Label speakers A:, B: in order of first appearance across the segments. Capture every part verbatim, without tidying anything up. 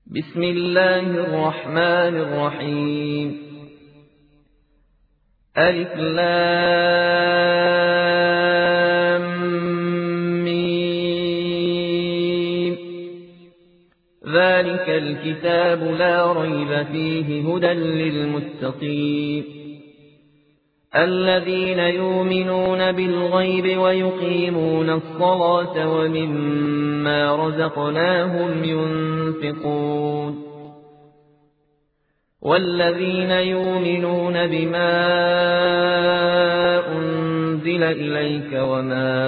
A: بسم الله الرحمن الرحيم. ألف لام ميم. ذلك الكتاب لا ريب فيه هدى للمتقين الذين يؤمنون بالغيب ويقيمون الصلاة ومما رزقناهم ينفقون والذين يؤمنون بما أنزل إليك وما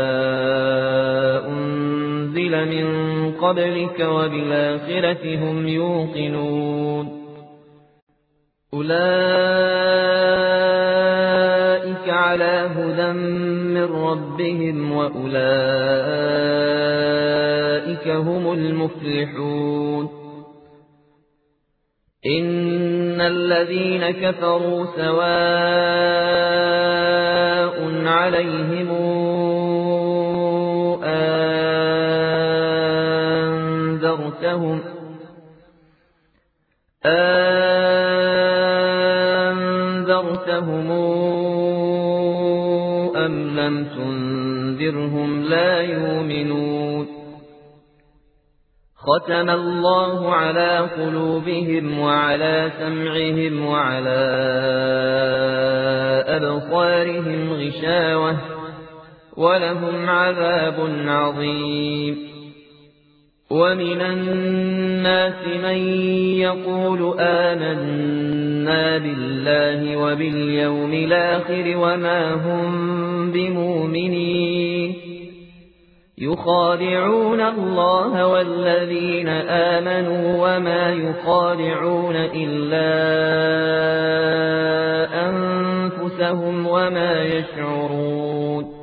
A: أنزل من قبلك وبالآخرة هم يوقنون أولئك على هدى من ربهم وأولئك هم المفلحون. إن الذين كفروا سواء عليهم أنذرتهم أنذرتهم أم لم تنذرهم لا يؤمنون. ختم الله على قلوبهم وعلى سمعهم وعلى أبصارهم غشاوة ولهم عذاب عظيم. ومن الناس من يقول آمنا بالله وباليوم الآخر وما هم بمؤمنين يخادعون الله والذين آمنوا وما يخادعون إلا أنفسهم وما يشعرون.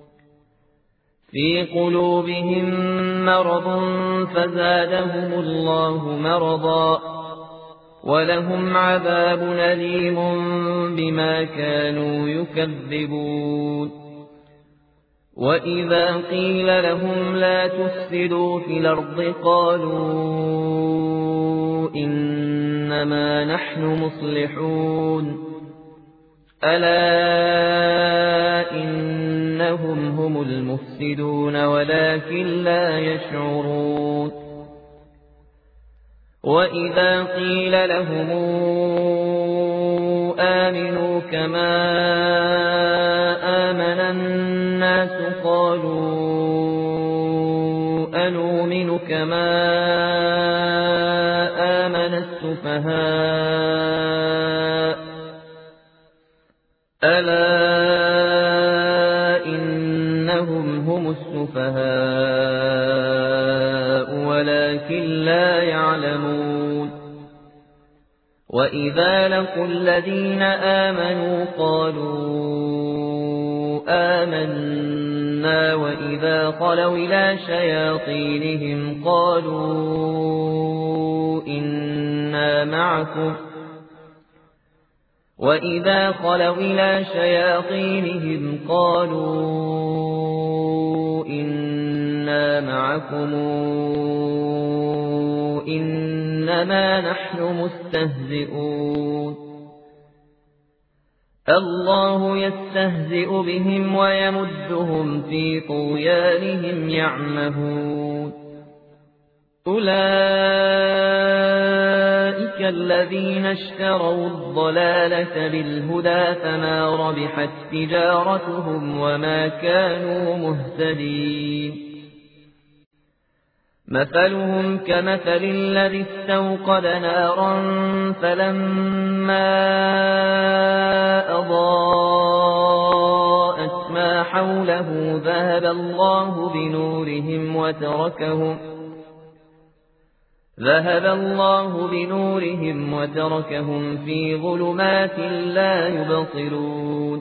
A: في قلوبهم مرض فزادهم الله مرضا ولهم عذاب أليم بما كانوا يكذبون. وإذا قيل لهم لا تفسدوا في الأرض قالوا إنما نحن مصلحون ألا إنهم هم المفسدون ولكن لا يشعرون. وإذا قيل لهم آمنوا كما آمن الناس قالوا أنؤمن كما آمن السفهاء ألا إنهم هم السفهاء ولكن لا يعلمون. وإذا لقوا الذين آمنوا قالوا آمنا وإذا خلوا إلى شياطينهم قالوا إنا معكم وإذا خلوا إلى شياطينهم قالوا إنا معكم إنما نحن مستهزئون. الله يستهزئ بهم ويمدهم في طغيانهم يعمهون. أولئك الذين اشتروا الضلالة بالهدى فما ربحت تجارتهم وما كانوا مهتدين. مثلهم كمثل الذي استوقد نارا فلما أضاءت ما حوله ذهب الله بنورهم وتركهم ذهب الله بنورهم وتركهم في ظلمات لا يبصرون.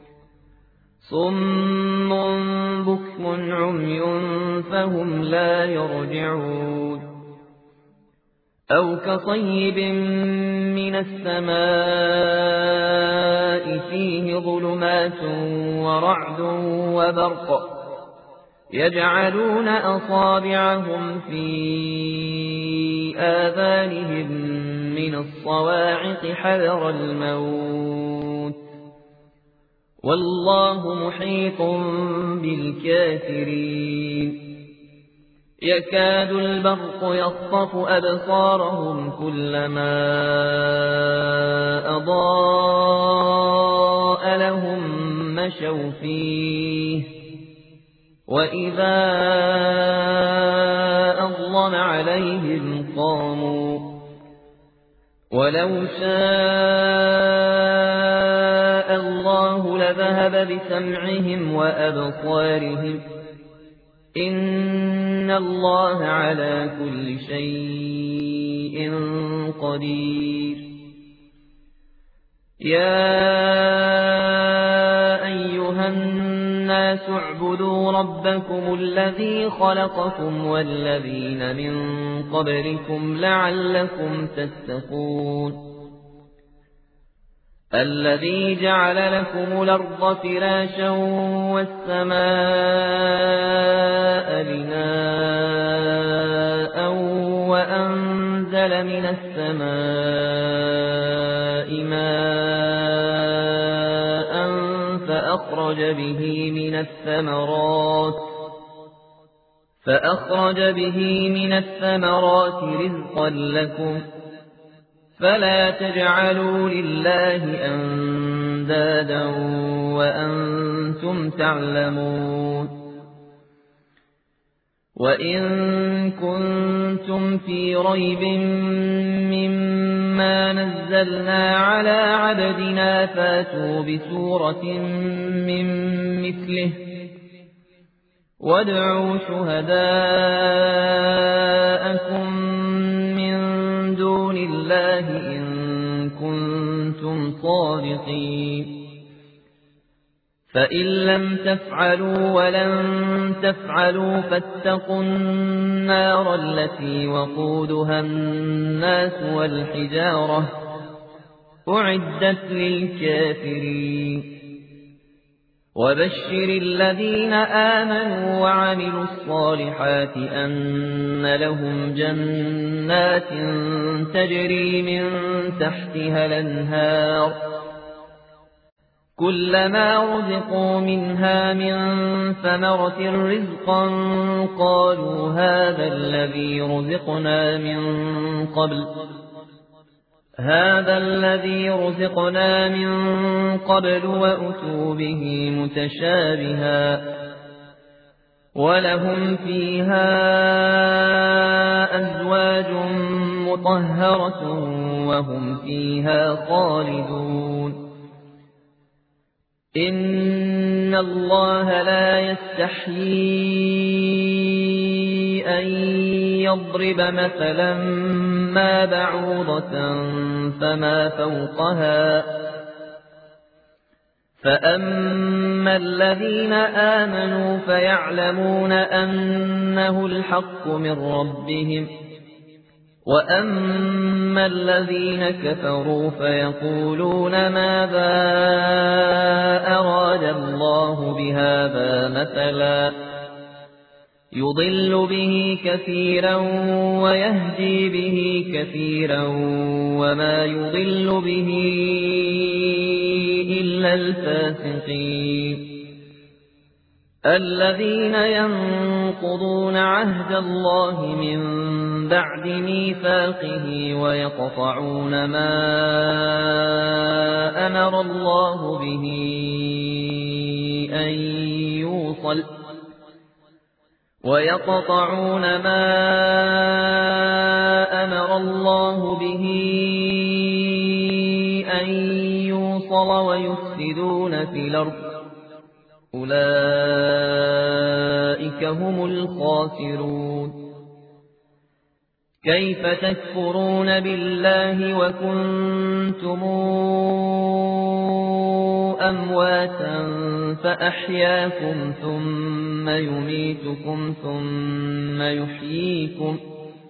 A: صم بكم عمي فهم لا يرجعون. أو كصيب من السماء فيه ظلمات ورعد وبرق يجعلون أصابعهم في آذانهم من الصواعق حذر الموت والله محيط بالكافرين يكاد البرق يخطف أبصارهم كلما أضاء لهم مشوا فيه وإذا أظلم عليهم قاموا ولو شاء الله لذهب بسمعهم وأبصارهم إن الله على كل شيء قدير يا أيها الناس اعبدوا ربكم الذي خلقكم والذين من قبلكم لعلكم تتقون الذي جعل لكم الأرض فراشا والسماء بناء وأنزل من السماء ماء فأخرج به من الثمرات فأخرج به من الثمرات رزقا لكم فلا تجعلوا لله أندادا وأنتم تعلمون وإن كنتم في ريب مما نزلنا على عبدنا فاتوا بسورة من مثله وادعوا شهداءكم من دون الله إن كنتم صادقين فإن لم تفعلوا ولن تفعلوا فاتقوا النار التي وقودها الناس والحجارة أعدت للكافرين وبشر الذين آمنوا وعملوا الصالحات أن لهم جنات تجري من تحتها الأنهار كلما رزقوا منها من ثمرة رزقا قالوا هذا الذي رزقنا من قبل هذا الذي رزقنا من قبل وأتوا به متشابها ولهم فيها أزواج مطهرة وهم فيها خالدون إن الله لا يستحيي أن يضرب مثلا ما بعوضة فما فوقها فأما الذين آمنوا فيعلمون أنه الحق من ربهم وأما الذين كفروا فيقولون ماذا أراد الله بهذا مثلا يضل به كثيرا ويهدي به كثيرا وما يضل به إلا الفاسقين الذين ينقضون عهد الله من بعد ميثاقه ويقطعون ما أمر الله به أن يوصل ويقطعون ما أمر الله به أن يوصل ويفسدون في الأرض أولئك هم الخاسرون كيف تكفرون بالله وكنتم أمواتا فأحياكم ثم يميتكم ثم يحييكم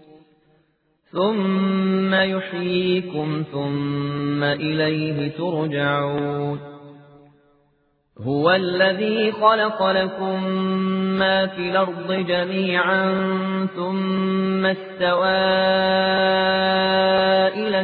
A: ثم يحييكم ثم إليه ترجعون هو الذي خلق لكم ما في الأرض جميعا ثم استوى إلى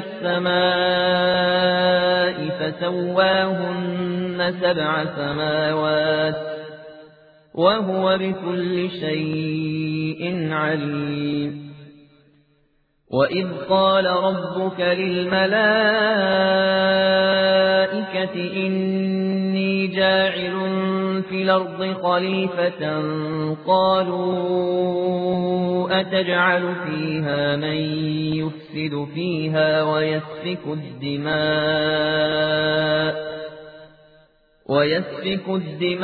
A: السماء فسواهن سبع سماوات وهو بكل شيء عليم وإذ قال ربك للملائكة إني جاعل في الأرض خليفة قالوا أتجعل فيها من يفسد فيها ويسفك الدماء ويسفك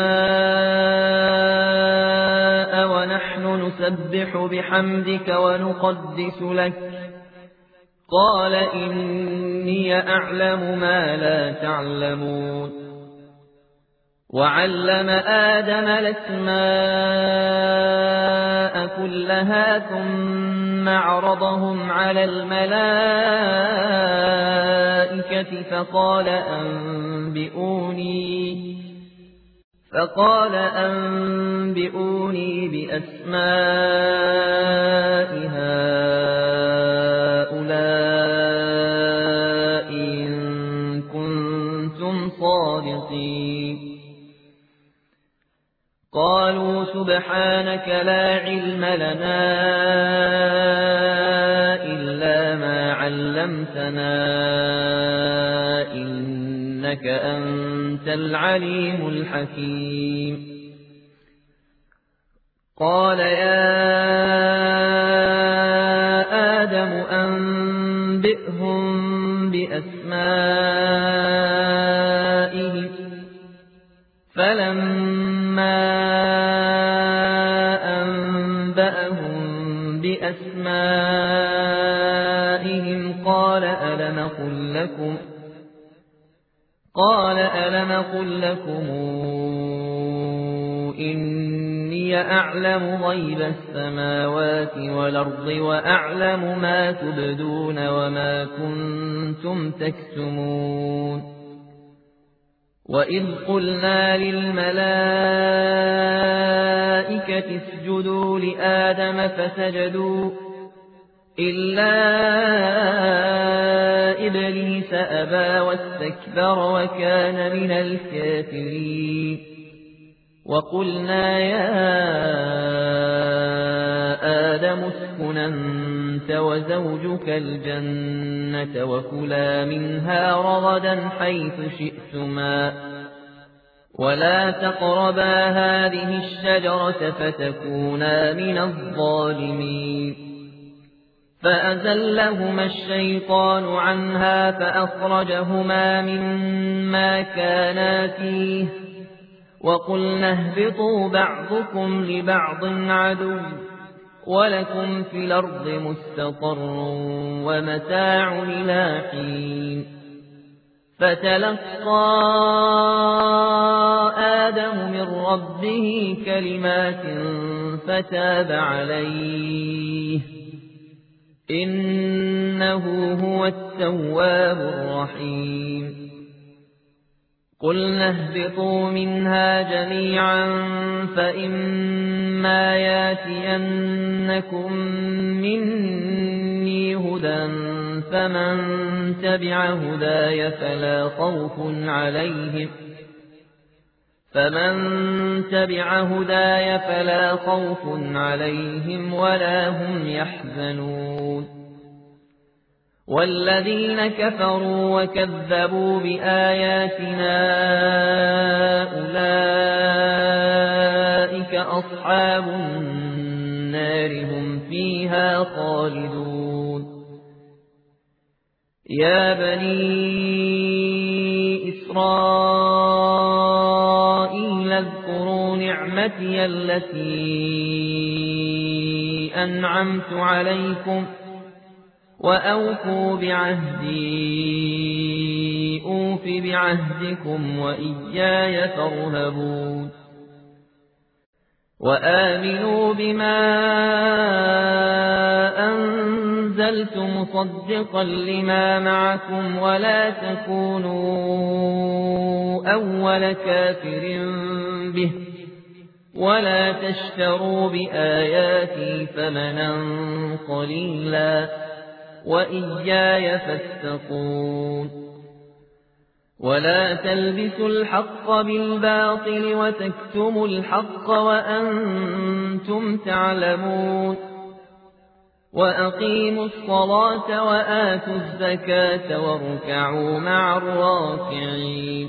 A: الدماء ونحن نسبح بحمدك ونقدس لك قال إني أعلم ما لا تعلمون وعلم آدم الأسماء كلها ثم عرضهم على الملائكة فقال أنبئوني فقال أنبئوني بأسماء هؤلاء إن كنتم صادقين قالوا سبحانك لا علم لنا إلا ما علمتنا إنك أنت العليم الحكيم قال يا آدم أنبئهم بأسمائهم فلما أنبأهم بأسمائهم قال ألم أقل لكم قال ألم أقل لكم إني أعلم غيب السماوات والأرض وأعلم ما تبدون وما كنتم تكتمون وإذ قلنا للملائكة اسجدوا لآدم فسجدوا إلا إبليس أبى واستكبر وكان من الكافرين وقلنا يا آدم اسكن أنت وزوجك الجنة وكلا منها رغدا حيث شئتما ولا تقربا هذه الشجرة فتكونا من الظالمين فأزلهما الشيطان عنها فأخرجهما مما كانا فيه وقلنا اهبطوا بعضكم لبعض عدو ولكم في الأرض مستقر ومتاع إلى حين فتلقى آدم من ربه كلمات فتاب عليه إنه هو التواب الرحيم قلنا اهبطوا منها جميعا فإما ياتينكم مني هدى فمن تبع هداي فلا خوف عليهم فمن تبع هداي فلا خوف عليهم ولا هم يحزنون والذين كفروا وكذبوا بآياتنا أولئك أصحاب النار هم فيها خالدون يا بني إسرائيل اذكروا نعمتي التي أنعمت عليكم وأوفوا بعهدي أوف بعهدكم وإياي فارهبون وآمنوا بما أنزل أرسلت مصدقا لما معكم ولا تكونوا أول كافر به ولا تشتروا بآياتي ثمنا قليلا وإياي فاتقون ولا تلبسوا الحق بالباطل وتكتموا الحق وأنتم تعلمون وأقيموا الصلاة وآتوا الزكاة واركعوا مع الراكعين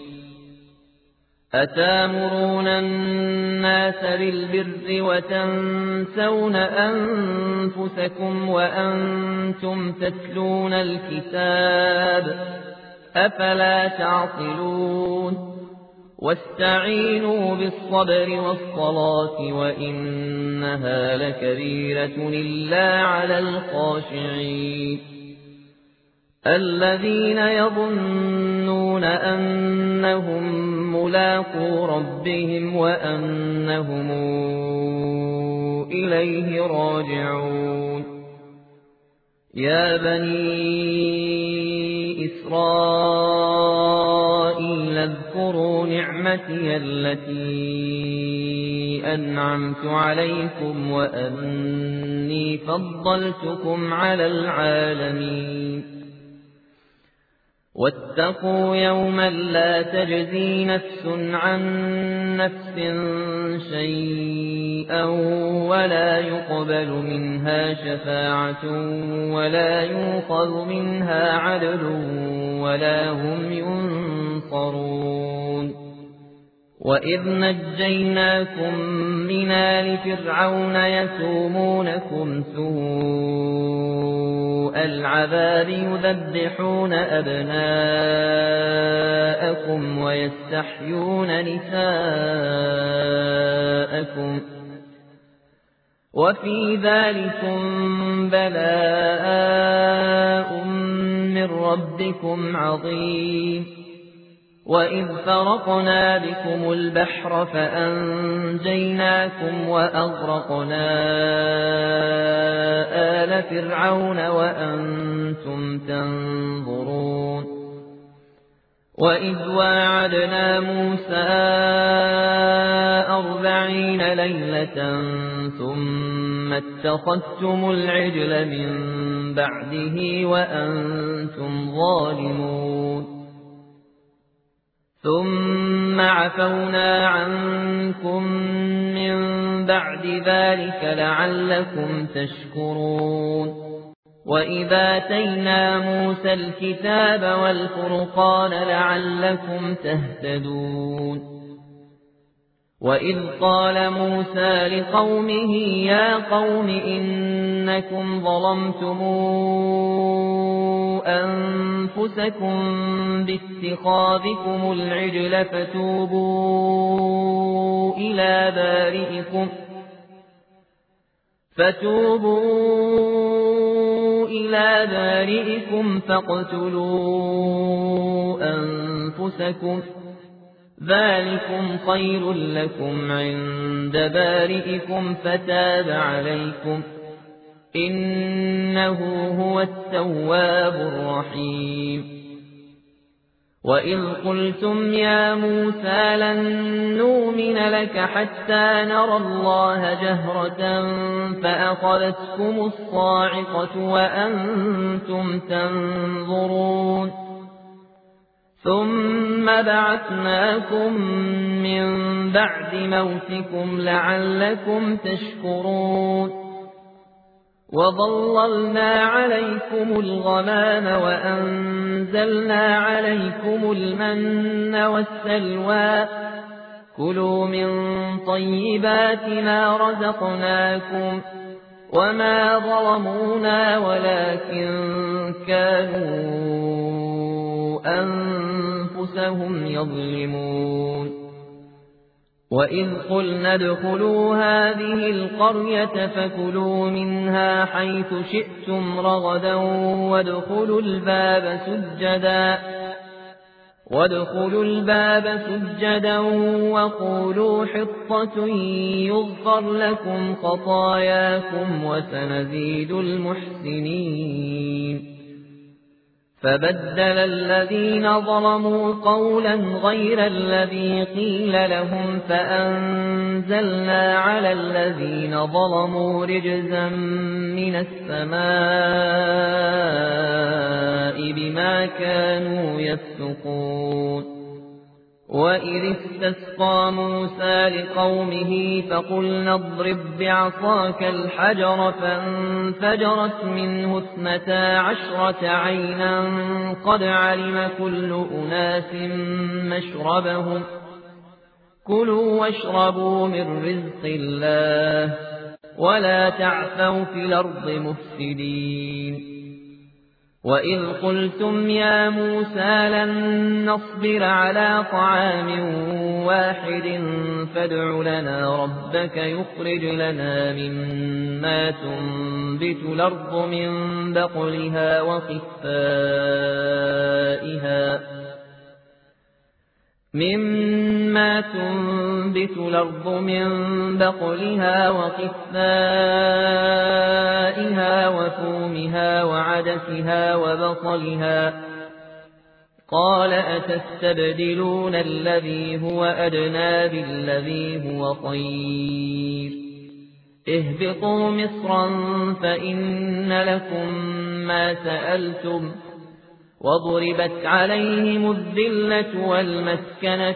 A: أتامرون الناس بالبر وتنسون أنفسكم وأنتم تتلون الكتاب أفلا تعقلون واستعينوا بالصبر والصلاة وإنها لكبيرة إلا على الخاشعين الذين يظنون أنهم ملاقو ربهم وأنهم إليه راجعون يا بني إسرائيل اذكروا نعمتي التي أنعمت عليكم وأني فضلتكم على العالمين واتقوا يوما لا تجزي نفس عن نفس شيئا ولا يقبل منها شفاعة ولا يؤخذ منها عدل ولا هم ينصرون وإذ نجيناكم من آل فرعون يسومونكم سوء العذاب يذبحون أبناءكم ويستحيون نساءكم وفي ذلكم بلاء من ربكم عظيم وإذ فرقنا بكم البحر فأنجيناكم وأغرقنا آل فرعون وأنتم تنظرون وإذ واعدنا موسى أربعين ليلة ثم اتخذتم العجل من بعده وأنتم ظالمون ثم عفونا عنكم من بعد ذلك لعلكم تشكرون وإذا آتينا موسى الكتاب والفرقان لعلكم تهتدون وإذ قال موسى لقومه يا قوم إنكم ظلمتم أنفسكم باتخاذكم العجل فتوبوا إلى بارئكم فتوبوا إلى بارئكم فاقتلوا أنفسكم ذلكم خير لكم عند بارئكم فتاب عليكم إنه هو التواب الرحيم وإذ قلتم يا موسى لن نؤمن لك حتى نرى الله جهرة فأخذتكم الصاعقة وأنتم تنظرون ثم بعثناكم من بعد موتكم لعلكم تشكرون وظللنا عليكم الغمام وأنزلنا عليكم المن والسلوى كلوا من طيبات ما رزقناكم وما ظلمونا ولكن كانوا أنفسهم يظلمون وإذ قلنا ادخلوا هذه القرية فكلوا منها حيث شئتم رغدا وادخلوا الباب سجدا وادخلوا الباب سجدا وقولوا حطة يغفر لكم خطاياكم وسنزيد المحسنين. فبدل الذين ظلموا قولا غير الذي قيل لهم فأنزلنا على الذين ظلموا رجزا من السماء بما كانوا يفسقون. وإذ استسقى موسى لقومه فقلنا اضرب بعصاك الحجر فانفجرت منه اثنتا عشرة عينا قد علم كل أناس مشربهم كلوا واشربوا من رزق الله ولا تعثوا في الأرض مفسدين. وإذ قلتم يا موسى لن نصبر على طعام واحد فادع لنا ربك يخرج لنا مما تنبت الأرض من بقلها وقثائها مما تنبت الأرض من بقلها وقثائها وثومها وعدسها وبصلها قال أتستبدلون الذي هو أدنى بالذي هو خير اهبطوا مصرا فإن لكم ما سألتم وضربت عليهم الذلة والمسكنة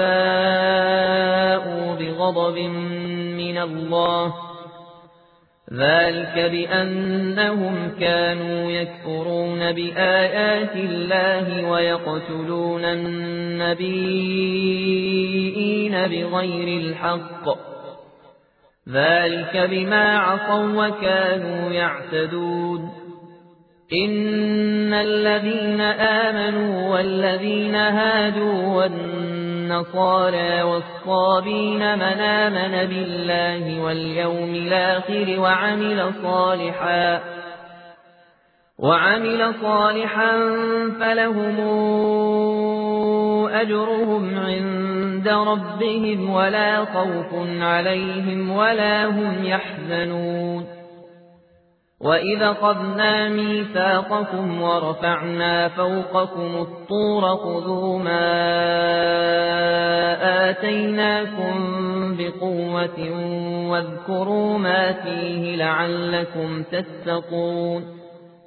A: وباءوا بغضب من الله ذلك بأنهم كانوا يكفرون بآيات الله ويقتلون النبيين بغير الحق ذلك بما عصوا وكانوا يعتدون. إن الذين آمنوا والذين هادوا والنصارى والصابين من آمن بالله واليوم الآخر وعمل صالحا وعمل صالحا فلهم أجرهم عند ربهم ولا خوف عليهم ولا هم يحزنون. وإذا أخذنا ميثاقكم ورفعنا فوقكم الطور خذوا ما آتيناكم بقوة واذكروا ما فيه لعلكم تتقون.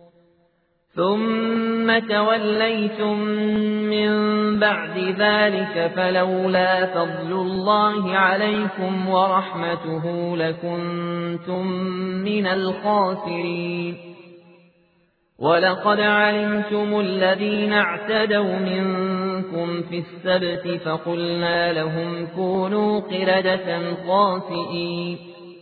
A: ثم توليتم من بعد ذلك فلولا فضل الله عليكم ورحمته لكنتم من الخاسرين. ولقد علمتم الذين اعتدوا منكم في السبت فقلنا لهم كونوا قردة خاسئين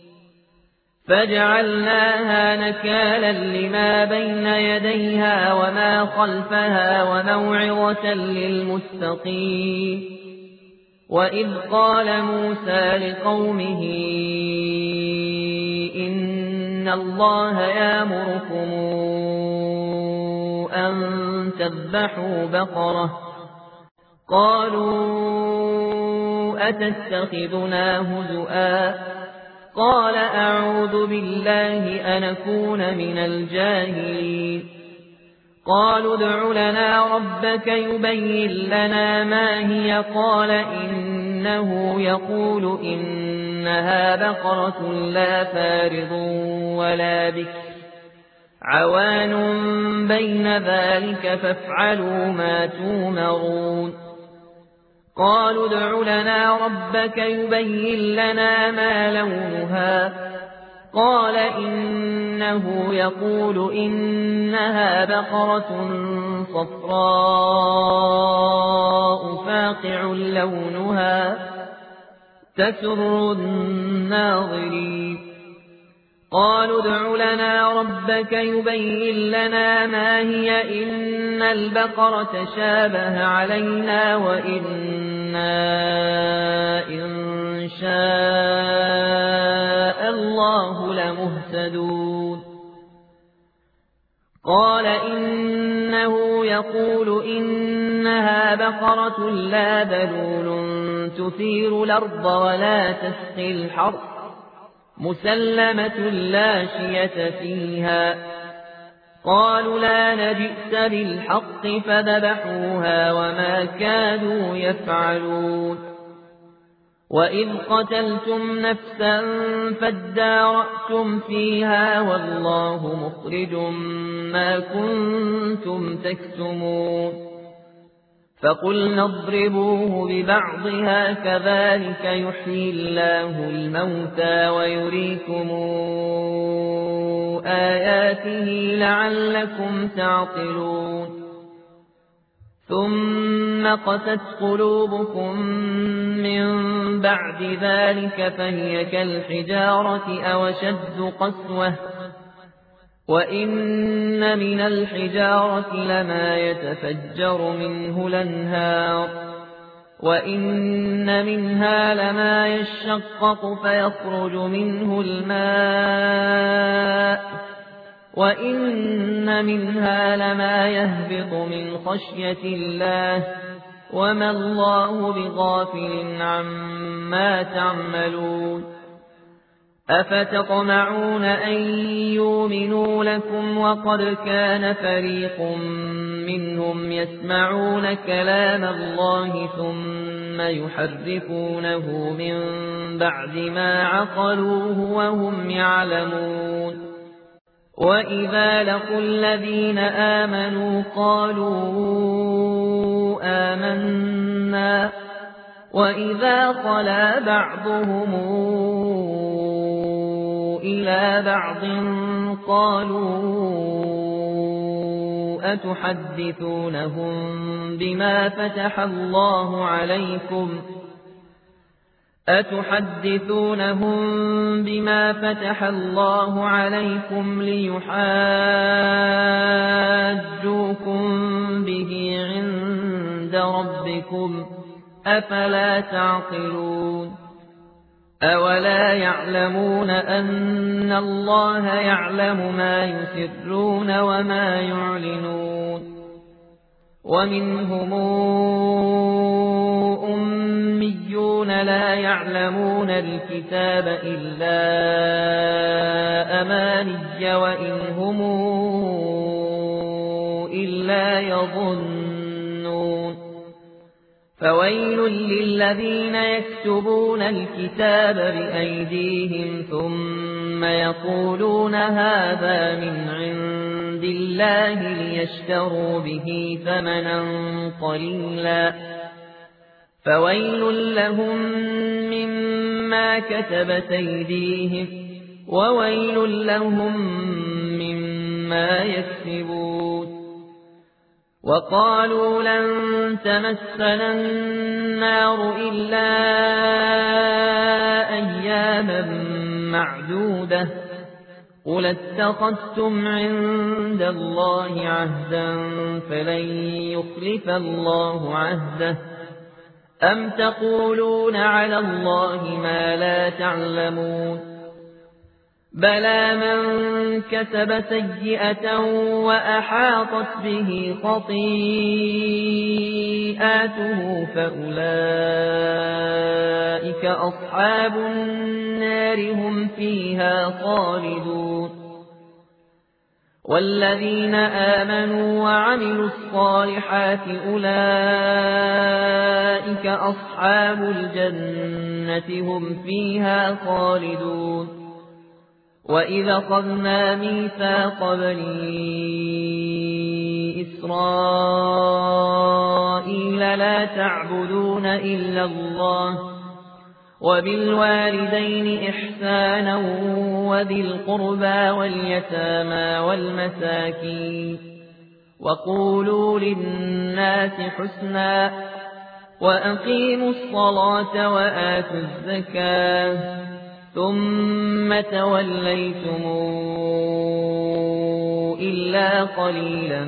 A: فجعلناها نكالا لما بين يديها وما خلفها وموعظة للمتقين. وإذ قال موسى لقومه إن الله يأمركم أن تذبحوا بقرة قالوا أتتخذنا هزؤا قال أعوذ بالله أن أكون من الجاهلين. قالوا ادع لنا ربك يبين لنا ما هي قال إنه يقول إنها بقرة لا فارض ولا بكر عوان بين ذلك فافعلوا ما تؤمرون. قالوا ادع لنا ربك يبين لنا ما لونها قال إنه يقول إنها بقرة صفراء فاقع لونها تسر الناظرين. قالوا ادع لنا ربك يبين لنا ما هي إن البقرة شابه علينا وإنا إن شاء الله لمهتدون. قال إنه يقول إنها بقرة لا ذلول تثير الأرض ولا تسقي الحرث مسلمة لا شية فيها. قالوا لا نجئت بالحق فذبحوها وما كادوا يفعلون. وإذ قتلتم نفسا فادارأتم فيها والله مخرج ما كنتم تكتمون. فقلنا اضربوه ببعضها كذلك يحيي الله الموتى ويريكم آياته لعلكم تعقلون. ثم قست قلوبكم من بعد ذلك فهي كالحجارة أو أشد قسوة وإن من الحجارة لما يتفجر منه الأنهار وإن منها لما يشقق فيخرج منه الماء وإن منها لما يهبط من خشية الله وما الله بغافل عما تعملون. أفتطمعون أن يؤمنوا لكم وقد كان فريق منهم يسمعون كلام الله ثم يحرفونه من بعد ما عقلوه وهم يعلمون. وإذا لقوا الذين آمنوا قالوا آمنا وإذا خلا بعضهم إلى بعض قالوا أتحدثونهم بما فتح الله عليكم أتحدثونهم بما فتح الله عليكم ليحاجوكم به عند ربكم أفلا تعقلون. أولا يعلمون أن الله يعلم ما يسرون وما يعلنون. ومنهم أميون لا يعلمون الكتاب إلا أماني وإن هم إلا يظنون. فويل للذين يكتبون الكتاب بأيديهم ثم يقولون هذا من عند الله ليشتروا به ثمنا قليلا فويل لهم مما كتبت أيديهم وويل لهم مما يكسبون. وقالوا لن تمسنا النار إلا أياما معدودة قل اتخذتم عند الله عهدا فلن يخلف الله عهده أم تقولون على الله ما لا تعلمون. بلى من كسب سيئة وأحاطت به خطيئاته فأولئك أصحاب النار هم فيها خالدون. والذين آمنوا وعملوا الصالحات أولئك أصحاب الجنة هم فيها خالدون. وإذا أخذنا ميثاق بني إسرائيل لا تعبدون إلا الله وبالوالدين إحسانا وذي القربى واليتامى والمساكين وقولوا للناس حسنا وأقيموا الصلاة وآتوا الزكاة ثم توليتم إلا قليلا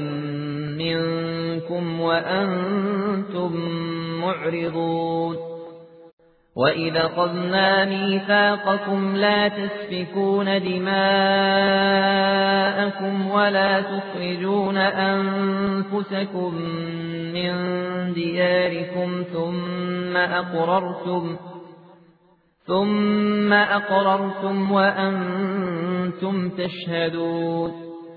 A: منكم وأنتم معرضون. وَإِذْ أَخَذْنَا مِيثَاقَكُمْ لَا تَسْفِكُونَ دِمَاءَكُمْ وَلَا تُخْرِجُونَ أَنفُسَكُم مِّن دِيَارِكُمْ ثُمَّ أَقْرَرْتُمْ ثُمَّ أَقْرَرْتُمْ وَأَنتُمْ تَشْهَدُونَ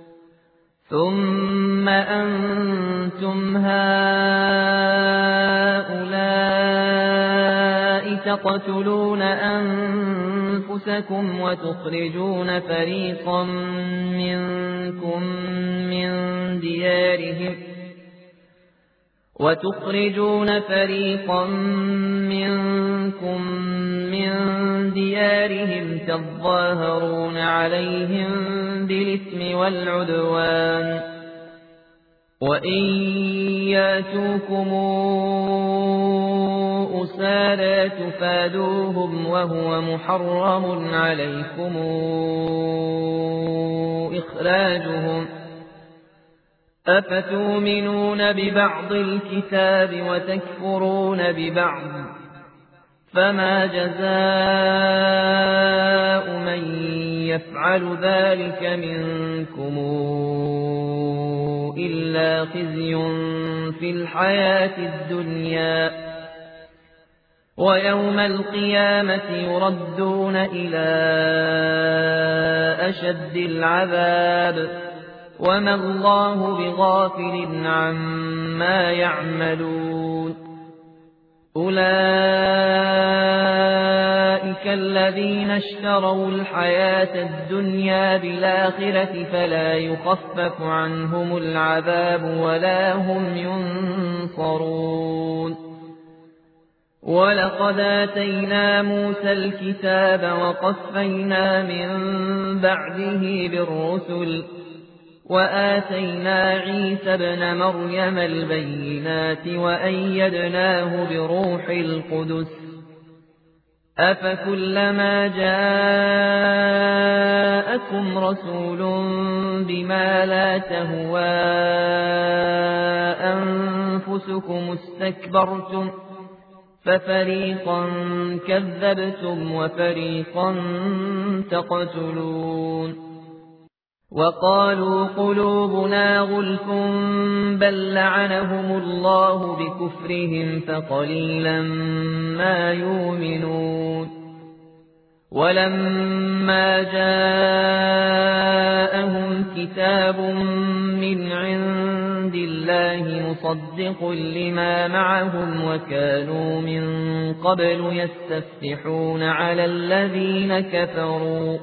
A: ثُمَّ أَنتُمْ هَؤُلَاءِ تَقْتُلُونَ أَنفُسَكُمْ وَتُخْرِجُونَ فَرِيقًا مِنكُم مِّن دِيَارِهِمْ وتخرجون فريقا منكم من ديارهم تظاهرون عليهم بالإثم والعدوان وإن ياتوكم أسارى تفادوهم وهو محرم عليكم إخراجهم أفتؤمنون ببعض الكتاب وتكفرون ببعض فما جزاء من يفعل ذلك منكم إلا خزي في الحياة الدنيا ويوم القيامة يردون إلى أشد العذاب وما الله بغافل عما يعملون أولئك الذين اشتروا الحياة الدنيا بالآخرة فلا يخفف عنهم العذاب ولا هم ينصرون ولقد آتينا موسى الكتاب وقفينا من بعده بالرسل وآتينا عيسى ابن مريم البينات وأيدناه بروح القدس أفكلما جاءكم رسول بما لا تهوى أنفسكم استكبرتم ففريقا كذبتم وفريقا تقتلون وقالوا قلوبنا غلف بل لعنهم الله بكفرهم فقليلا ما يؤمنون ولما جاءهم كتاب من عند الله مصدق لما معهم وكانوا من قبل يستفتحون على الذين كفروا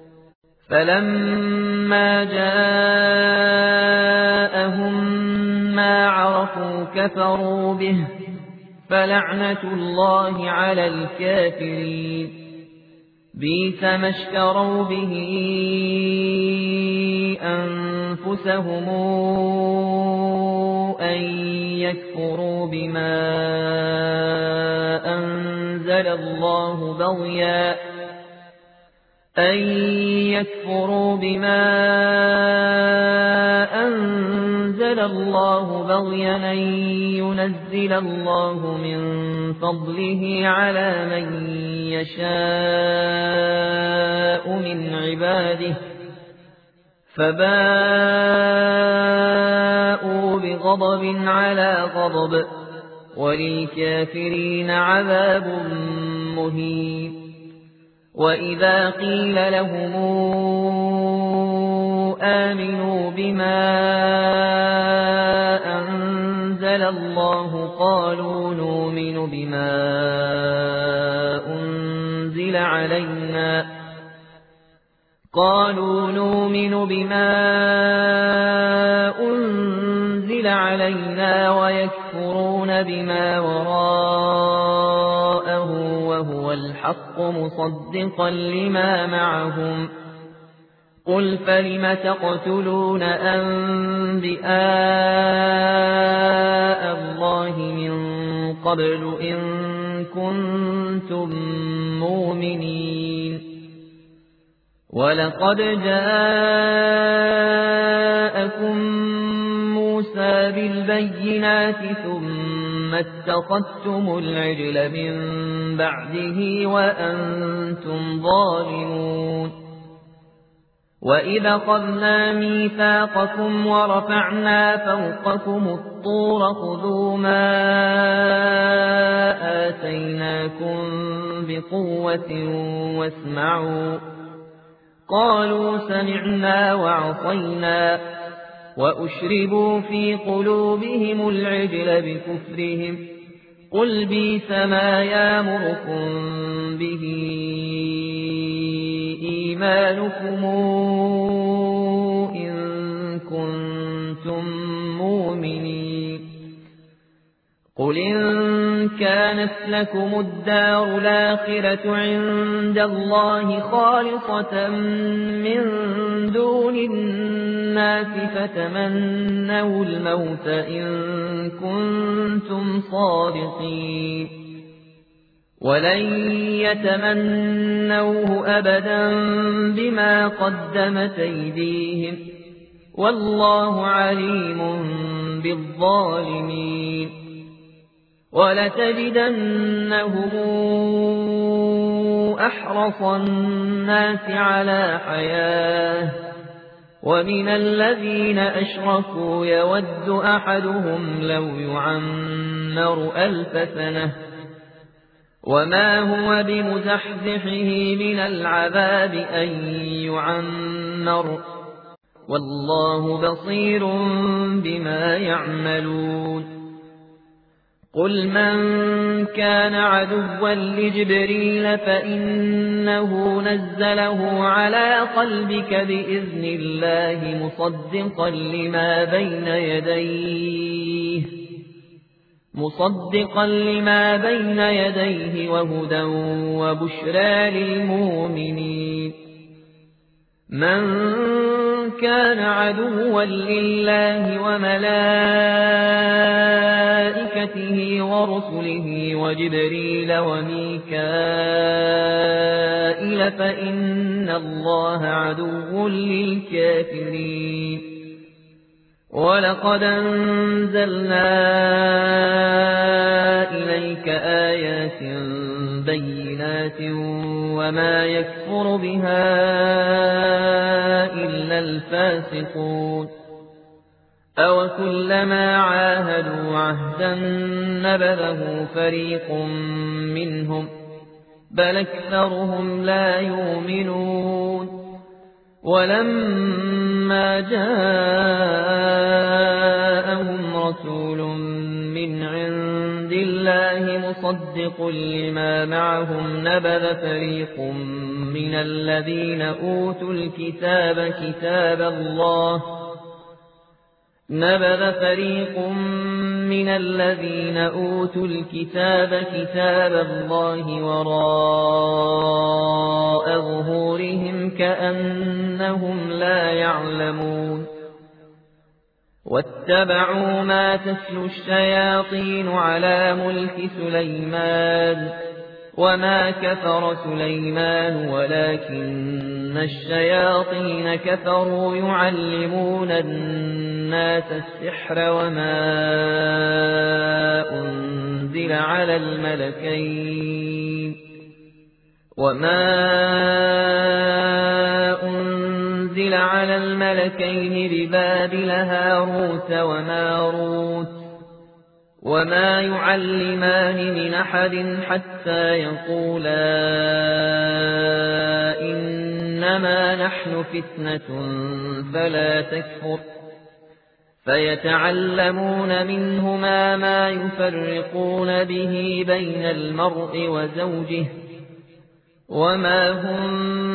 A: فلما جاءهم ما عرفوا كفروا به فلعنة الله على الكافرين بئس ما اشتروا به أنفسهم أن يكفروا بما أنزل الله بغيا أن يكفروا بما أنزل الله بغيا أن ينزل الله من فضله على من يشاء من عباده فباءوا بغضب على غضب وللكافرين عذاب مهين وإذا قيل لهم آمنوا بما أنزل الله قالوا نؤمن بما أنزل علينا قالوا نؤمن بما أنزل علينا ويكفرون بما وراءه وهو الحق مصدقا لما معهم قل فلم تقتلون أنبياء الله من قبل إن كنتم مؤمنين ولقد جاءكم موسى بالبينات ثم اتخذتم العجل من بعده وأنتم ظالمون وإذا أخذنا ميثاقكم ورفعنا فوقكم الطور خذوا ما آتيناكم بقوة واسمعوا قالوا سمعنا وعصينا وأشربوا في قلوبهم العجل بكفرهم قل بئس ما يأمركم به إيمانكم إن كنتم مؤمنين قل إن كانت لكم الدار الآخرة عند الله خالصة من دون الناس فتمنوا الموت إن كنتم صادقين ولن يتمنوه أبدا بما قدمت أيديهم والله عليم بالظالمين ولتجدنهم أحرص الناس على حياة ومن الذين أشركوا يود أحدهم لو يعمر ألف سنة وما هو بمزحزحه من العذاب أن يعمر والله بصير بما يعملون قل من كان عدوا لجبريل فإنه نزله على قلبك بإذن الله مصدقا لما بين يديه مصدقا لما بين يديه وهدى وبشرى للمؤمنين من كان عدوا لله وملائكته ورسله وجبريل وميكائيل فإن الله عدو للكافرين ولقد أنزلنا إليك آيات بينات وما يكفر بها إلا الفاسقون أو كلما عاهدوا عهدا نبذه فريق منهم بل أكثرهم لا يؤمنون ولما جاءهم رسول من عند الله مصدق لما معهم نبذ فريق من الذين أوتوا الكتاب كتاب الله نبذ فريق من الذين أوتوا الكتاب كتاب الله وراء ظهورهم كأنهم لا يعلمون واتبعوا ما تتلو الشياطين على ملك سليمان وما كفر سليمان ولكن الشياطين كفروا يعلمون الناس السحر وما أنزل على الملكين وما أنزل على الملكين ببابل هاروت وماروت وما يعلمان من أحد حتى يقولا إنما نحن فتنة فلا تكفر فيتعلمون منهما ما يفرقون به بين المرء وزوجه وما هم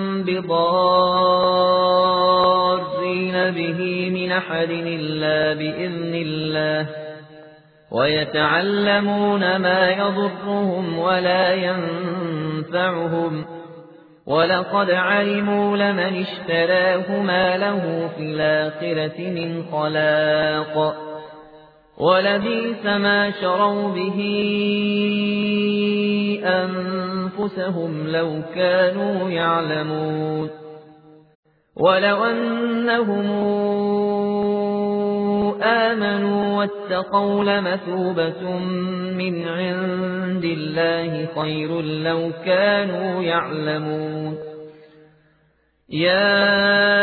A: بضارين به من أحد إلا بإذن الله ويتعلمون ما يضرهم ولا ينفعهم ولقد علموا لمن اشتراه ما له في الآخرة من خلاق ولبئس ما شروا به أنفسهم لو كانوا يعلمون ولو أنهم آمنوا واتقوا لمثوبة من عند الله خير لو كانوا يعلمون يا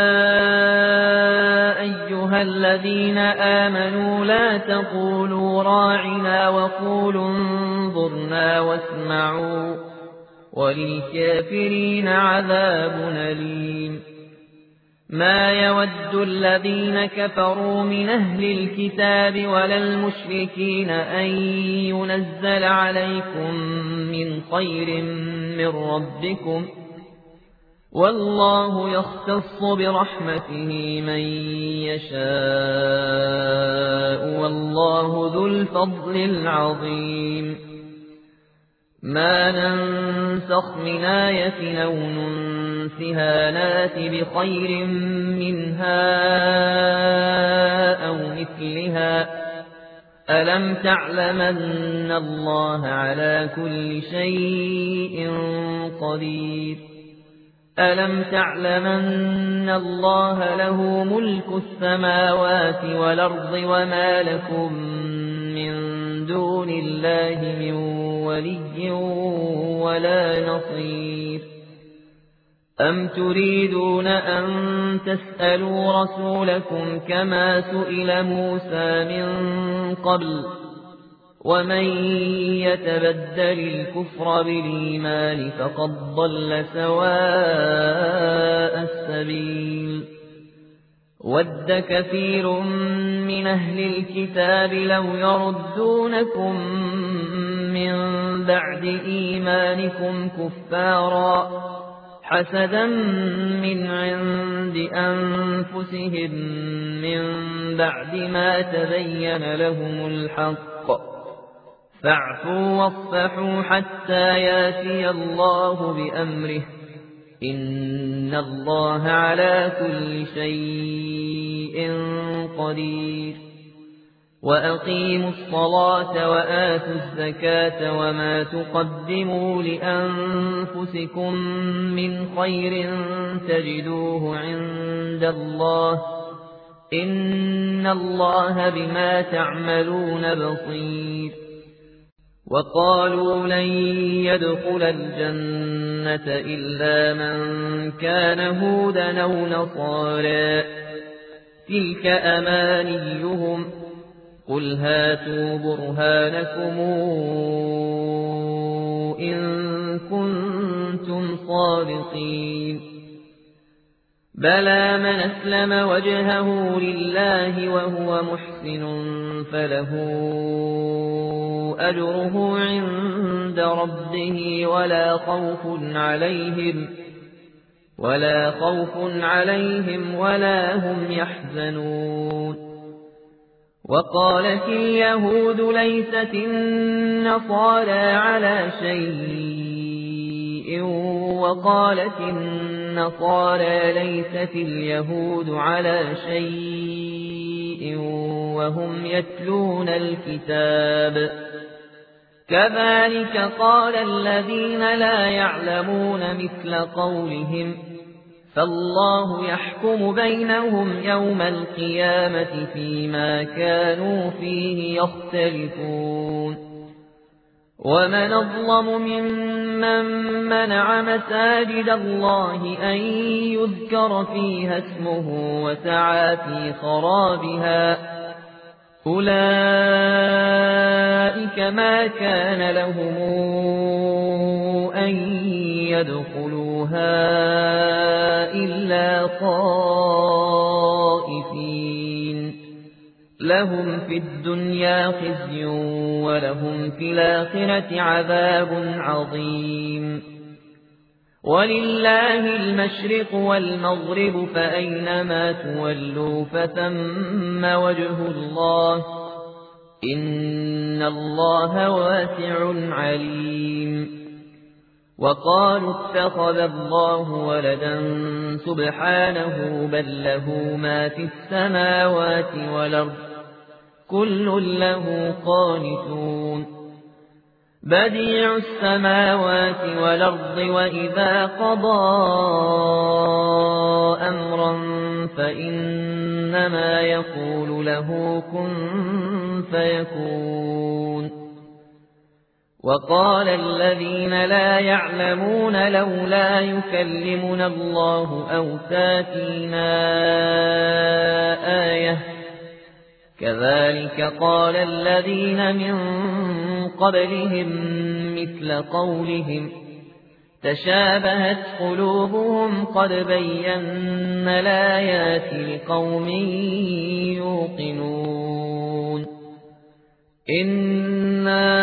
A: أيها الذين آمنوا لا تقولوا راعنا وقولوا انظرنا واسمعوا وللكافرين عذاب أليم ما يود الذين كفروا من أهل الكتاب ولا المشركين أن ينزل عليكم من خير من ربكم والله يختص برحمته من يشاء والله ذو الفضل العظيم ما ننسخ من آية أو ننسها نات بخير منها أو مثلها ألم تعلم أن الله على كل شيء قدير ألم تعلم أن الله له ملك السماوات والأرض وما لكم من دون الله من ولي ولا نصير أم تريدون أن تسألوا رسولكم كما سئل موسى من قبل ومن يتبدل الكفر بالإيمان فقد ضل سواء السبيل ود كثير من أهل الكتاب لو يردونكم من بعد إيمانكم كفارا حسدا من عند أنفسهم من بعد ما تبين لهم الحق فاعفوا واصفحوا حتى ياتي الله بأمره إن الله على كل شيء قدير وأقيموا الصلاة وآتوا الزكاة وما تقدموا لأنفسكم من خير تجدوه عند الله إن الله بما تعملون بصير وقالوا لن يدخل الجنة إلا من كان هودا أو نصارى تلك أمانيهم قل هاتوا برهانكم إن كنتم صادقين بلى من أسلم وجهه لله وهو محسن فله أجره عند ربه ولا خوف عليهم ولا خوف عليهم ولا هم يحزنون وقالت اليهود ليست النصارى على شيء وقالت النصارى ليست اليهود على شيء وهم يتلون الكتاب كذلك قال الذين لا يعلمون مثل قولهم فالله يحكم بينهم يوم القيامة فيما كانوا فيه يختلفون ومن أظلم ممن منع مساجد الله أن يذكر فيها اسمه وسعى في خرابها أولئك ما كان لهم أن يدخلوها إلا طائفين لهم في الدنيا خزي ولهم في الآخرة عذاب عظيم ولله المشرق والمغرب فأينما تولوا فثم وجه الله إن الله واسع عليم وقالوا اتخذ الله ولدا سبحانه بل له ما في السماوات والأرض كل له قانتون بديع السماوات والأرض وإذا قضى أمرا فإن إنما يقول له كن فيكون. وقال الذين لا يعلمون لولا يكلمنا الله أو تاتينا آية كذلك قال الذين من قبلهم مثل قولهم تشابهت قلوبهم قد بينا الآيات لقوم يوقنون. إنا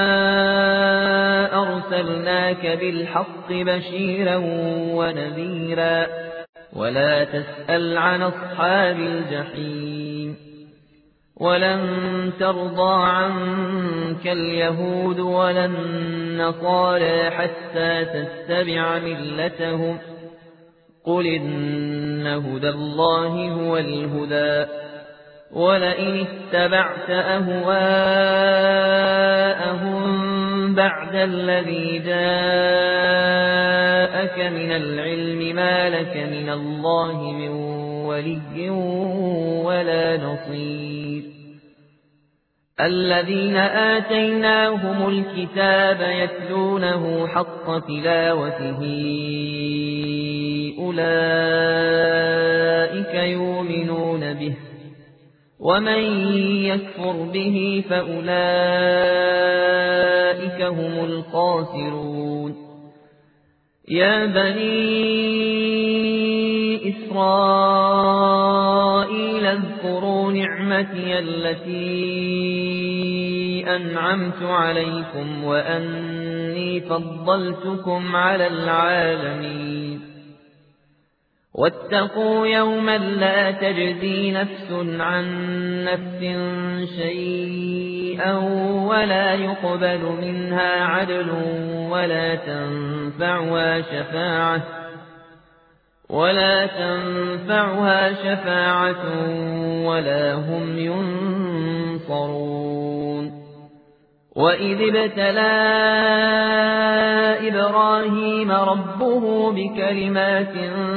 A: أرسلناك بالحق بشيرا ونذيرا ولا تسأل عن أصحاب الجحيم. ولن ترضى عنك اليهود ولا النصارى حتى تتبع ملتهم قل إن هدى الله هو الهدى ولئن اتبعت أهواءهم بعد الذي جاءك من العلم ما لك من الله من ولي ولا نصير. الذين آتيناهم الكتاب يتلونه حق تلاوته أولئك يؤمنون به ومن يكفر به فأولئك هم الخاسرون. يا بني إسرائيل اذكروا نعمتي التي أنعمت عليكم وأني فضلتكم على العالمين. واتقوا يوما لا تجزي نفس عن نفس شيئا ولا يقبل منها عدل ولا تنفعها شفاعة ولا تنفعها شفاعة ولا هم ينصرون. وإذ ابتلى إبراهيم ربه بكلمات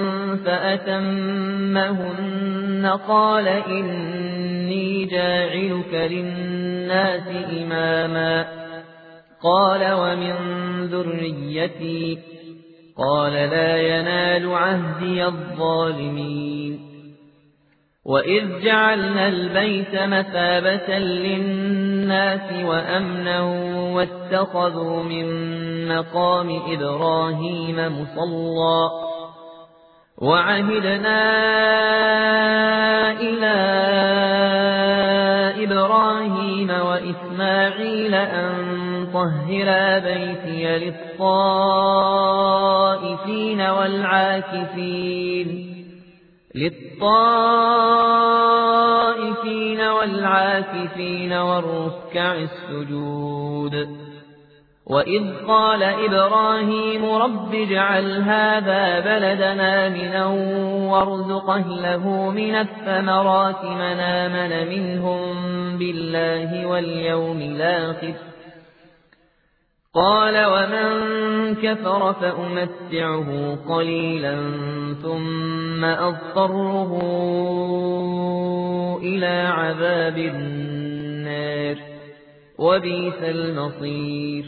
A: فأتمهن قال إني جاعلك للناس إماما قال ومن ذريتي قال لا ينال عهدي الظالمين. وإذ جعلنا البيت مثابة للناس وأمنا واتخذوا من مقام إبراهيم مصلى وعهدنا إلى إبراهيم وإسماعيل أن طهرا بيتي للطائفين والعاكفين للطائفين والعاكفين والركع السجود. وإذ قال إبراهيم رب اجعل هذا بلدنا آمنا وارزق أهله من الثمرات من آمن منهم بالله واليوم الآخر قال ومن كفر فأمتعه قليلا ثم أضطره إلى عذاب النار وبئس المصير.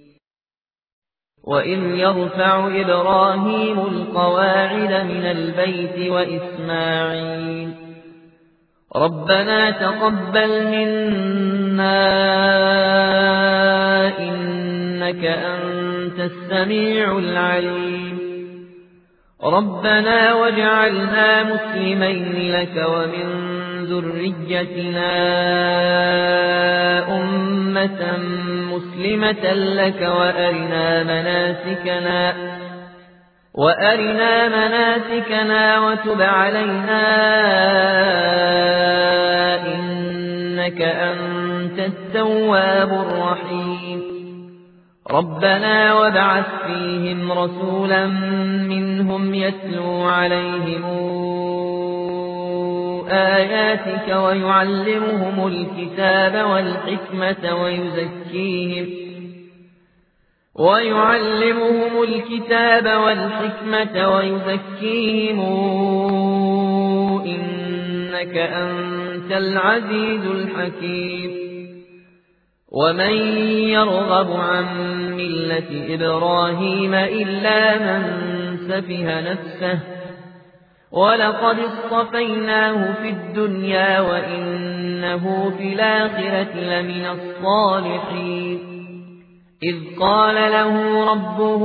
A: وإذ يرفع إبراهيم القواعد من البيت وإسماعيل ربنا تقبل منا إنك أنت السميع العليم ربنا واجعلنا مسلمين لك ومن ذريتنا أمة مسلمة لك وأرنا مناسكنا وأرنا مناسكنا وتب علينا إنك أنت التواب الرحيم. ربنا وابعث فيهم رسولا منهم يتلو عليهم آياتك ويعلمهم الكتاب والحكمة ويزكيهم ويعلمهم الكتاب والحكمة ويزكيهم إنك إنك أنت العزيز الحكيم ومن يرغب عن ملة إبراهيم إلا من سفه نفسه ولقد اصطفيناه في الدنيا وإنه في الآخرة لمن الصالحين إذ قال له ربه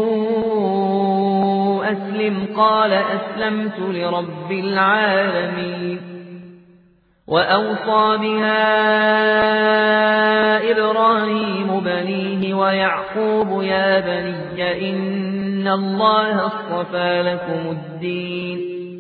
A: أسلم قال أسلمت لرب العالمين وأوصى بها إبراهيم بنيه ويعقوب يا بني إن الله اصطفى لكم الدين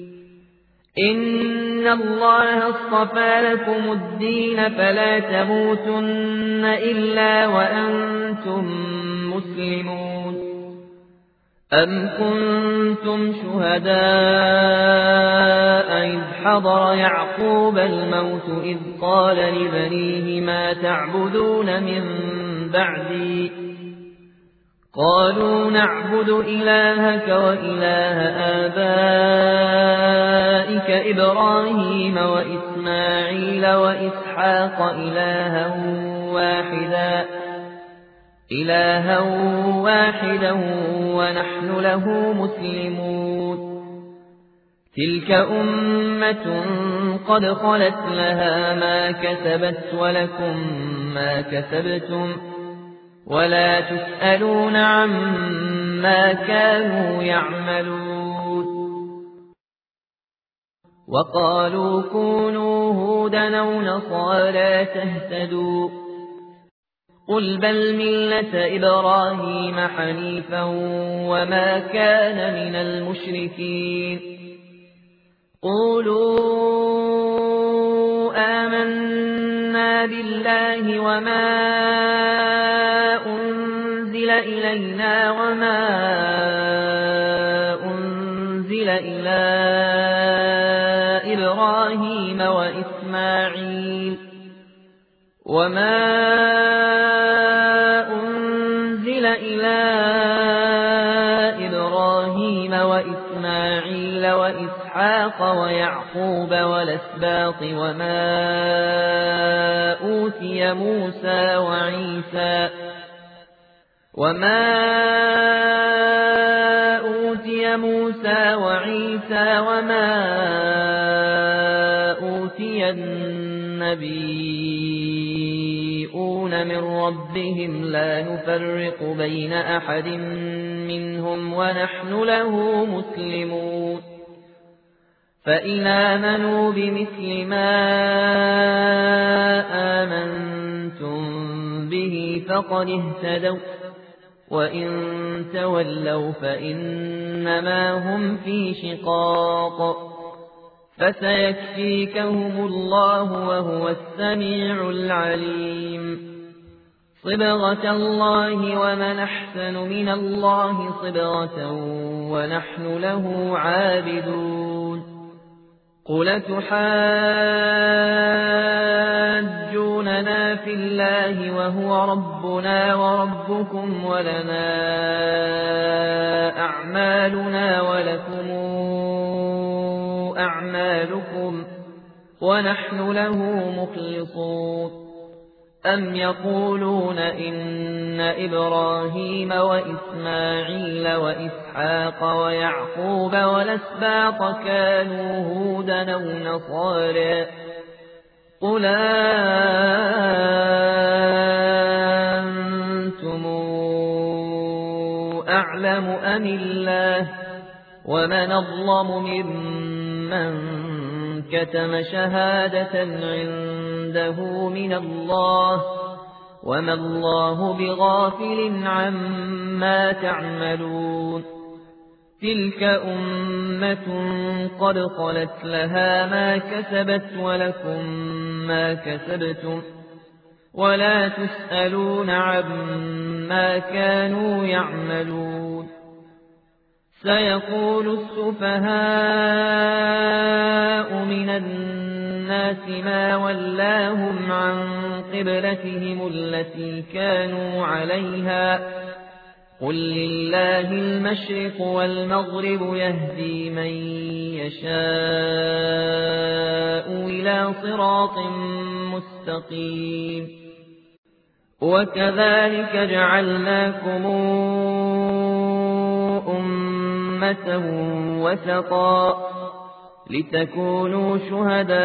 A: إن الله اصطفى لكم الدين فلا تموتن إلا وأنتم مسلمون أم كنتم شهداء إذ حضر يعقوب الموت إذ قال لبنيه ما تعبدون من بعدي قالوا نعبد إلهك وإله آبائك إبراهيم وإسماعيل وإسحاق إلها واحدا إلها واحدا ونحن له مسلمون تلك أمة قد خلت لها ما كسبت ولكم ما كسبتم ولا تسألون عما كانوا يعملون وقالوا كونوا هودا أو نصارى تهتدوا قل بل ملة إبراهيم حنيفا وما كان من المشركين قولوا آمنا بالله وما أنزل إلينا وما أنزل إلى إبراهيم وإسماعيل وما أنزل إلى إبراهيم وإسماعيل وإسحاق ويعقوب والأسباط وما أوتي موسى وعيسى وما أوتي موسى وعيسى وما أوتي النبيون من ربهم لا نفرق بين أحد منهم ونحن له مسلمون فإن آمنوا بمثل ما آمنتم به فقد اهتدوا وإن تولوا فإنما هم في شقاق فسيكفيكهم الله وهو السميع العليم صبغة الله ومن أحسن من الله صبغة ونحن له عابدون قل تحاجوننا في الله وهو ربنا وربكم ولنا أعمالنا ولكم أعمالكم ونحن له مخلصون أم يقولون إن إبراهيم وإسماعيل وإسحاق ويعقوب والأسباط كانوا هودا أو نصارى قل أنتم أعلم أم الله ومن أظلم ممن كتم شهادة عنده من الله وما الله بغافل عما تعملون تلك أمة قد خلت لها ما كسبت ولكم ما كسبتم ولا تسألون عما كانوا يعملون سيقول السفهاء من الناس ما ولاهم عن قبلتهم التي كانوا عليها قل لله المشرق والمغرب يهدي من يشاء إلى صراط مستقيم وكذلك جعلناكم أمة وسطا لتكونوا شهداء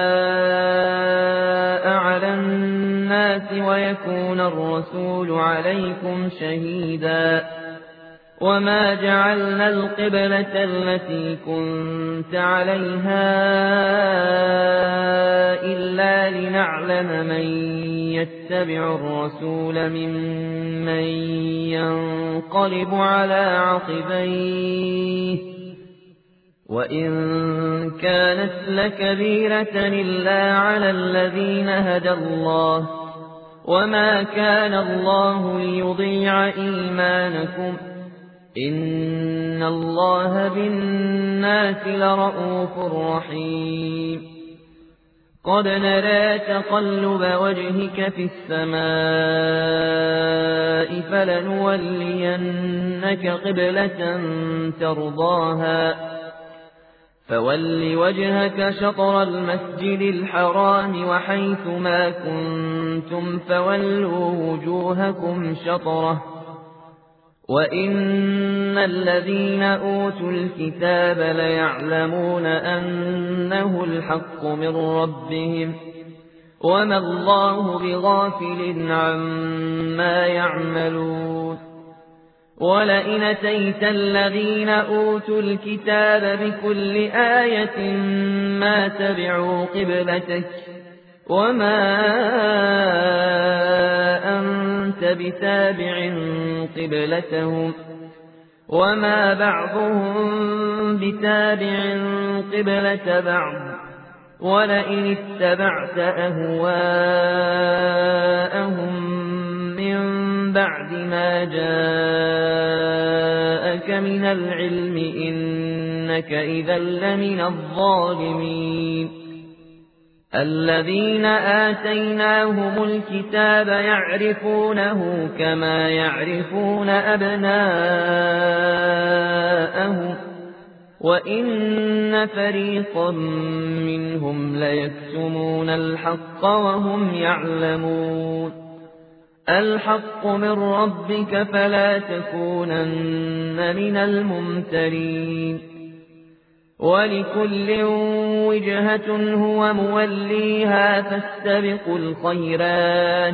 A: على الناس ويكون الرسول عليكم شهيدا وما جعلنا القبلة التي كنت عليها إلا لنعلم من يتبع الرسول ممن ينقلب على عقبيه وإن كانت لكبيرة إلا على الذين هدى الله وما كان الله ليضيع إيمانكم إن الله بالناس لرءوف رحيم قد نرى تقلب وجهك في السماء فلنولينك قبلة ترضاها فول وجهك شطر المسجد الحرام وحيث ما كنتم فولوا وجوهكم شطره وإن الذين أوتوا الكتاب ليعلمون أنه الحق من ربهم وما الله بغافل عما يعملون ولئن أتيت الذين أوتوا الكتاب بكل آية ما تبعوا قبلتك وما أنت بتابع قبلتهم وما بعضهم بتابع قبلة بعض ولئن اتبعت أهواءهم من بعد ما جاءك من العلم إنك إذا لمن الظالمين الذين آتيناهم الكتاب يعرفونه كما يعرفون أبناءهم وإن فريقا منهم ليكتمون الحق وهم يعلمون الحق من ربك فلا تكونن من الممترين ولكل وجهة هو موليها فاستبقوا الخيرات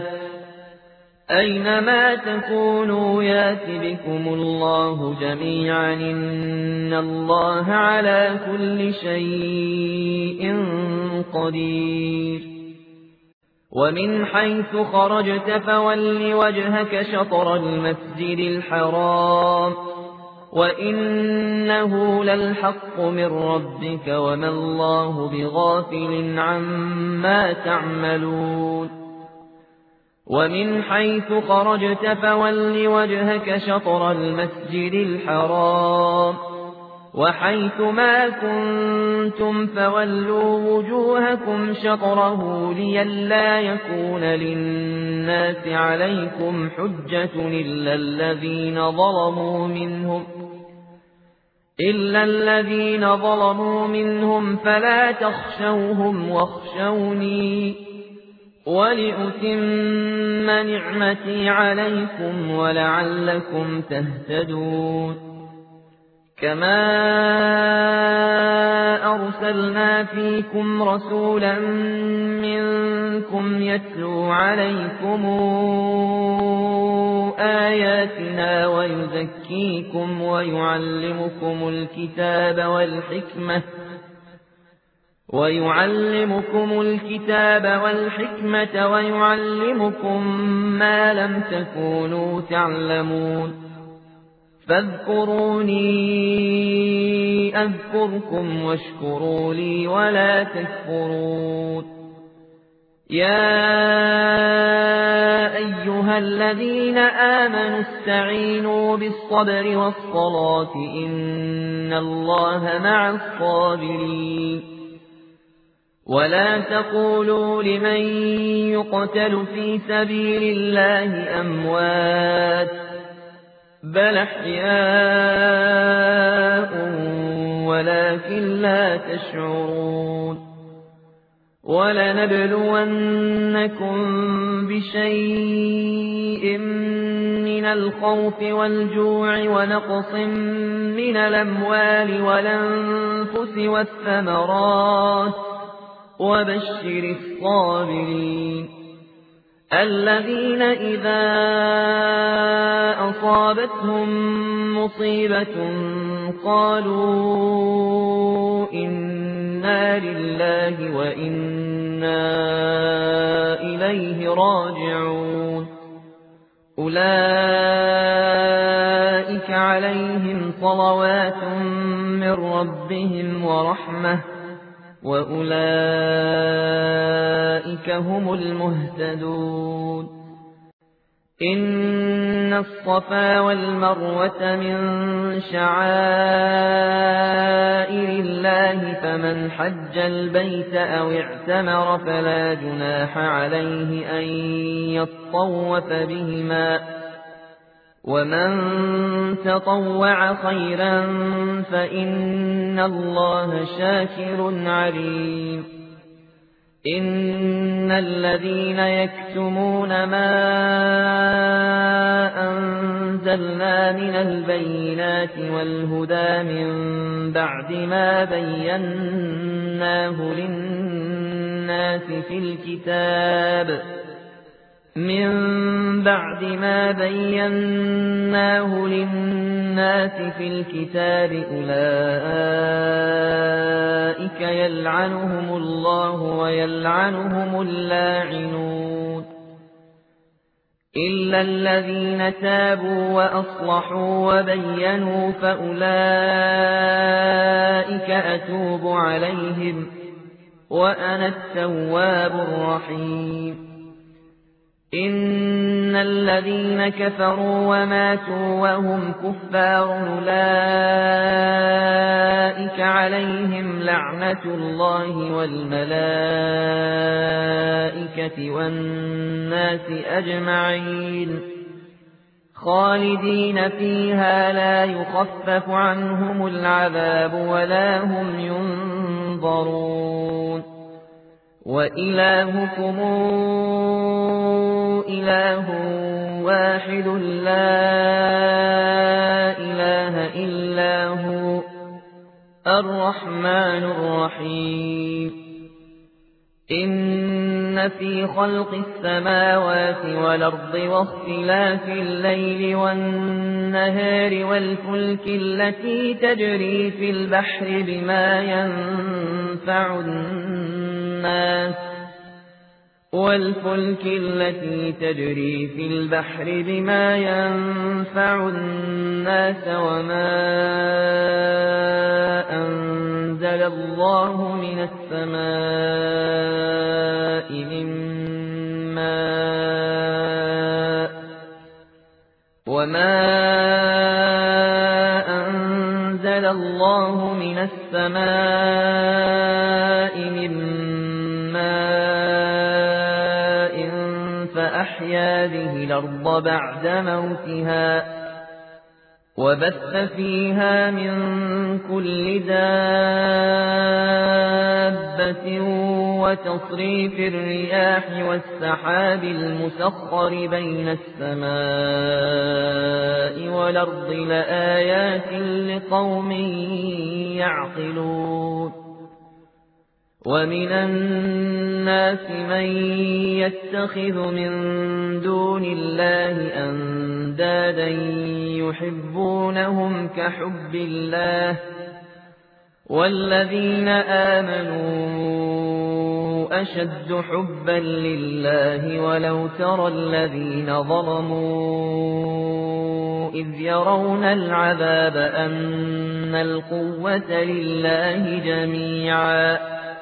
A: أينما تكونوا يات بكم الله جميعا إن الله على كل شيء قدير ومن حيث خرجت فول وجهك شطر المسجد الحرام وإنه للحق من ربك وما الله بغافل عما تعملون ومن حيث خرجت فول وجهك شطر المسجد الحرام وحيث ما كنتم فولوا وجوهكم شطره لئلا يكون للناس عليكم حجة إلا الذين ظلموا منهم إلا الذين ظلموا منهم فلا تخشوهم واخشوني ولأتم نعمتي عليكم ولعلكم تهتدون كما أرسلنا فيكم رسولا منكم يتلو عليكم آياتنا ويزكيكم ويعلمكم الكتاب والحكمة ويعلمكم الكتاب والحكمة ويعلمكم ما لم تكونوا تعلمون فاذكروني أذكركم واشكروا لي ولا تكفرون يا أيها الذين آمنوا استعينوا بالصبر والصلاة إن الله مع الصابرين ولا تقولوا لمن يقتل في سبيل الله أموات بل أحياء ولكن لا تشعرون ولنبلونكم بشيء من الخوف والجوع ونقص من الأموال والأنفس والثمرات وبشر الصابرين الذين إذا أصابتهم مصيبة قالوا إنا لله وإنا إليه راجعون أولئك عليهم صلوات من ربهم ورحمة وأولئك هم المهتدون إن الصفا والمروة من شعائر الله فمن حج البيت أو اعتمر فلا جناح عليه أن يطوف بهما ومن تطوع خيرا فإن الله شاكر عليم إن الذين يكتمون ما أنزلنا من البينات والهدى من بعد ما بيناه للناس في الكتاب من بعد ما بيناه للناس في الكتاب أولئك يلعنهم الله ويلعنهم اللاعنون إلا الذين تابوا وأصلحوا وبينوا فأولئك أتوب عليهم وأنا التواب الرحيم إن الذين كفروا وماتوا وهم كفار أولئك عليهم لعنة الله والملائكة والناس أجمعين خالدين فيها لا يخفف عنهم العذاب ولا هم ينظرون وإلهكم إله واحد لا إله إلا هو الرحمن الرحيم إن في خلق السماوات والأرض واختلاف الليل والنهار والفلك التي تجري في البحر بما ينفع الناس والفلك التي تجري في البحر بما ينفع الناس وما أنزل الله من السماء من ماء وما أنزل الله من السماء من ماء فأحيا به الأرض بعد موتها وبث فيها من كل دابة وتصريف الرياح والسحاب المسخر بين السماء والأرض لآيات لقوم يعقلون ومن الناس من يتخذ من دون الله أندادا يحبونهم كحب الله والذين آمنوا أشد حبا لله ولو ترى الذين ظلموا إذ يرون العذاب أن القوة لله جميعا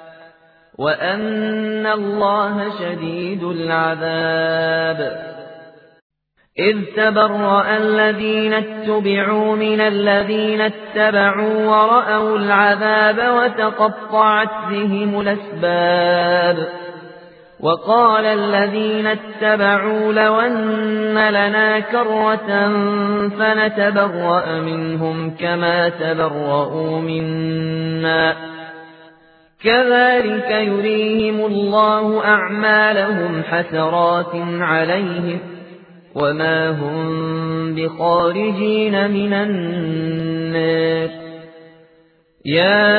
A: وأن الله شديد العذاب إذ تبرأ الذين اتبعوا من الذين اتبعوا ورأوا العذاب وتقطعت بهم الأسباب وقال الذين اتبعوا لو أن لنا كرة فنتبرأ منهم كما تبرؤوا منا كذلك يريهم الله أعمالهم حسرات عليهم وما هم بخارجين من النار يا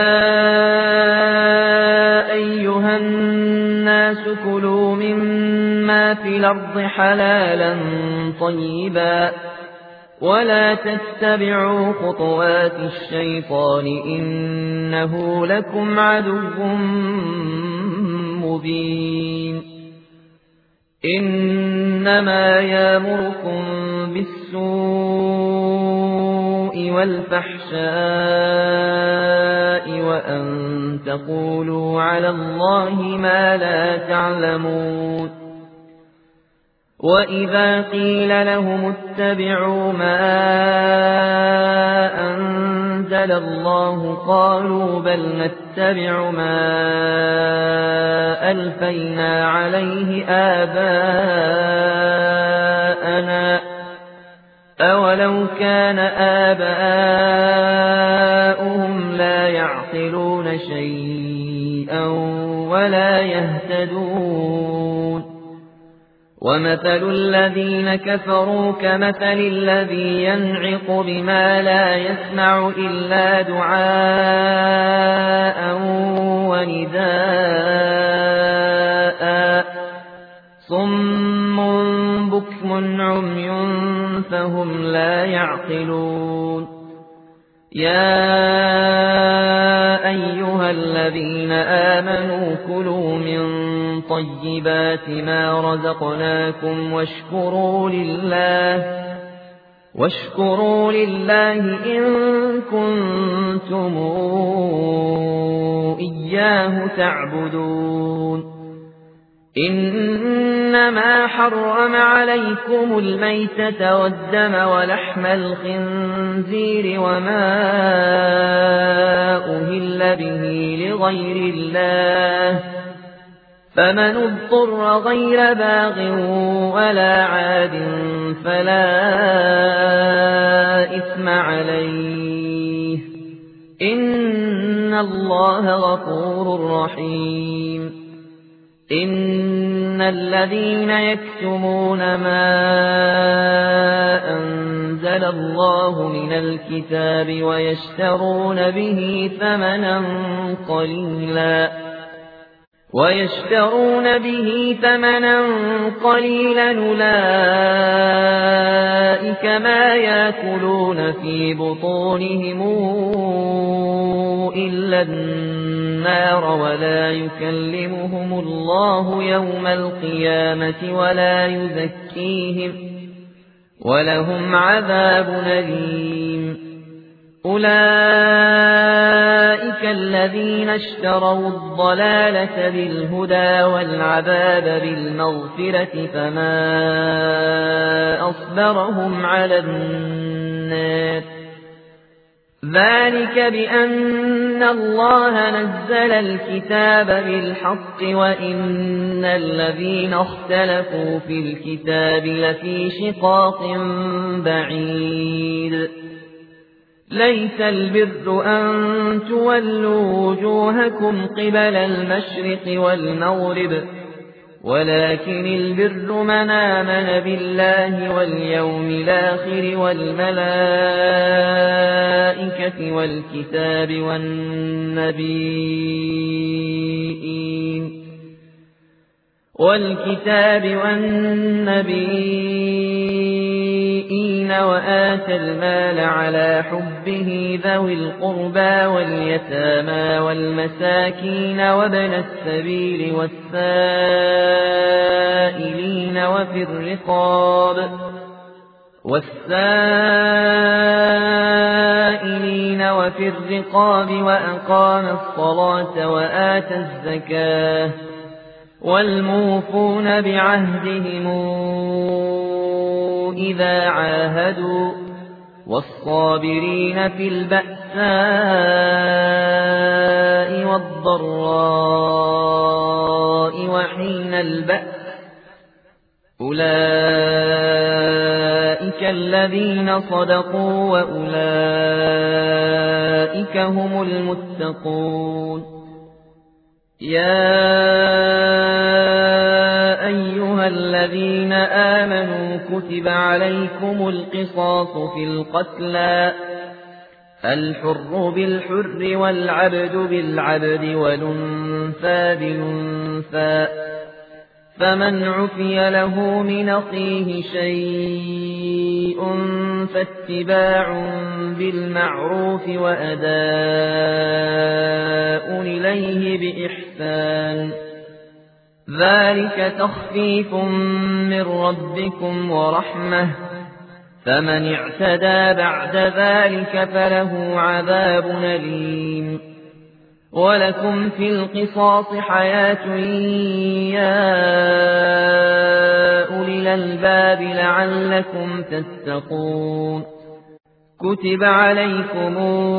A: أيها الناس كلوا مما في الأرض حلالا طيبا ولا تتبعوا خطوات الشيطان إنه لكم عدو مبين إنما يأمركم بالسوء والفحشاء وأن تقولوا على الله ما لا تعلمون وإذا قيل لهم اتبعوا ما أنزل الله قالوا بل نتبع ما ألفينا عليه آباءنا أولو كان آباؤهم لا يعقلون شيئا ولا يهتدون ومثل الذين كفروا كمثل الذي ينعق بما لا يسمع إلا دعاء ونداء صم بكم عمي فهم لا يعقلون يا أيها الذين آمنوا كلوا من طيبات ما رزقناكم واشكروا لله واشكروا لله إن كنتم إياه تعبدون إنما حرم عليكم الميتة والدم ولحم الخنزير وما أهل به لغير الله فمن اضطر غير باغ ولا عاد فلا إثم عليه إن الله غفور رحيم إن الذين يكتمون ما أنزل الله من الكتاب ويشترون به ثمنا قليلا ويشترون به ثمنا قليلا أولئك ما يأكلون في بطونهم إلا النار ولا يكلمهم الله يوم القيامة ولا يزكيهم ولهم عذاب أليم أولئك الذين اشتروا الضلالة بالهدى والعذاب بالمغفرة فما أصبرهم على النار ذلك بأن الله نزل الكتاب بالحق وإن الذين اختلفوا في الكتاب لفي شقاق بعيد ليس البر أن تولوا وجوهكم قبل المشرق والمغرب ولكن البر من آمن بالله واليوم الآخر والملائكة والكتاب والنبيين والكتاب والنبيين وآتى المال على حبه ذوي القربى واليتامى والمساكين وابن السبيل والسائلين وفي الرقاب والسائلين وفي الرقاب وأقام الصلاة وآتى الزكاة والموفون بعهدهم إذا عاهدوا والصابرين في البأساء والضراء الضراء وحين البأس أولئك الذين صدقوا وأولئك هم المتقون يا أيها الذين آمنوا كتب عليكم القصاص في القتلى الحر بالحر والعبد بالعبد والأنثى بالأنثى فمن عفي له من أخيه شيء فاتباع بالمعروف وأداء إليه بإحسان ذلك تخفيف من ربكم ورحمة فمن اعتدى بعد ذلك فله عذاب أليم ولكم في القصاص حياة يا أولي الألباب لعلكم تتقون كتب عليكم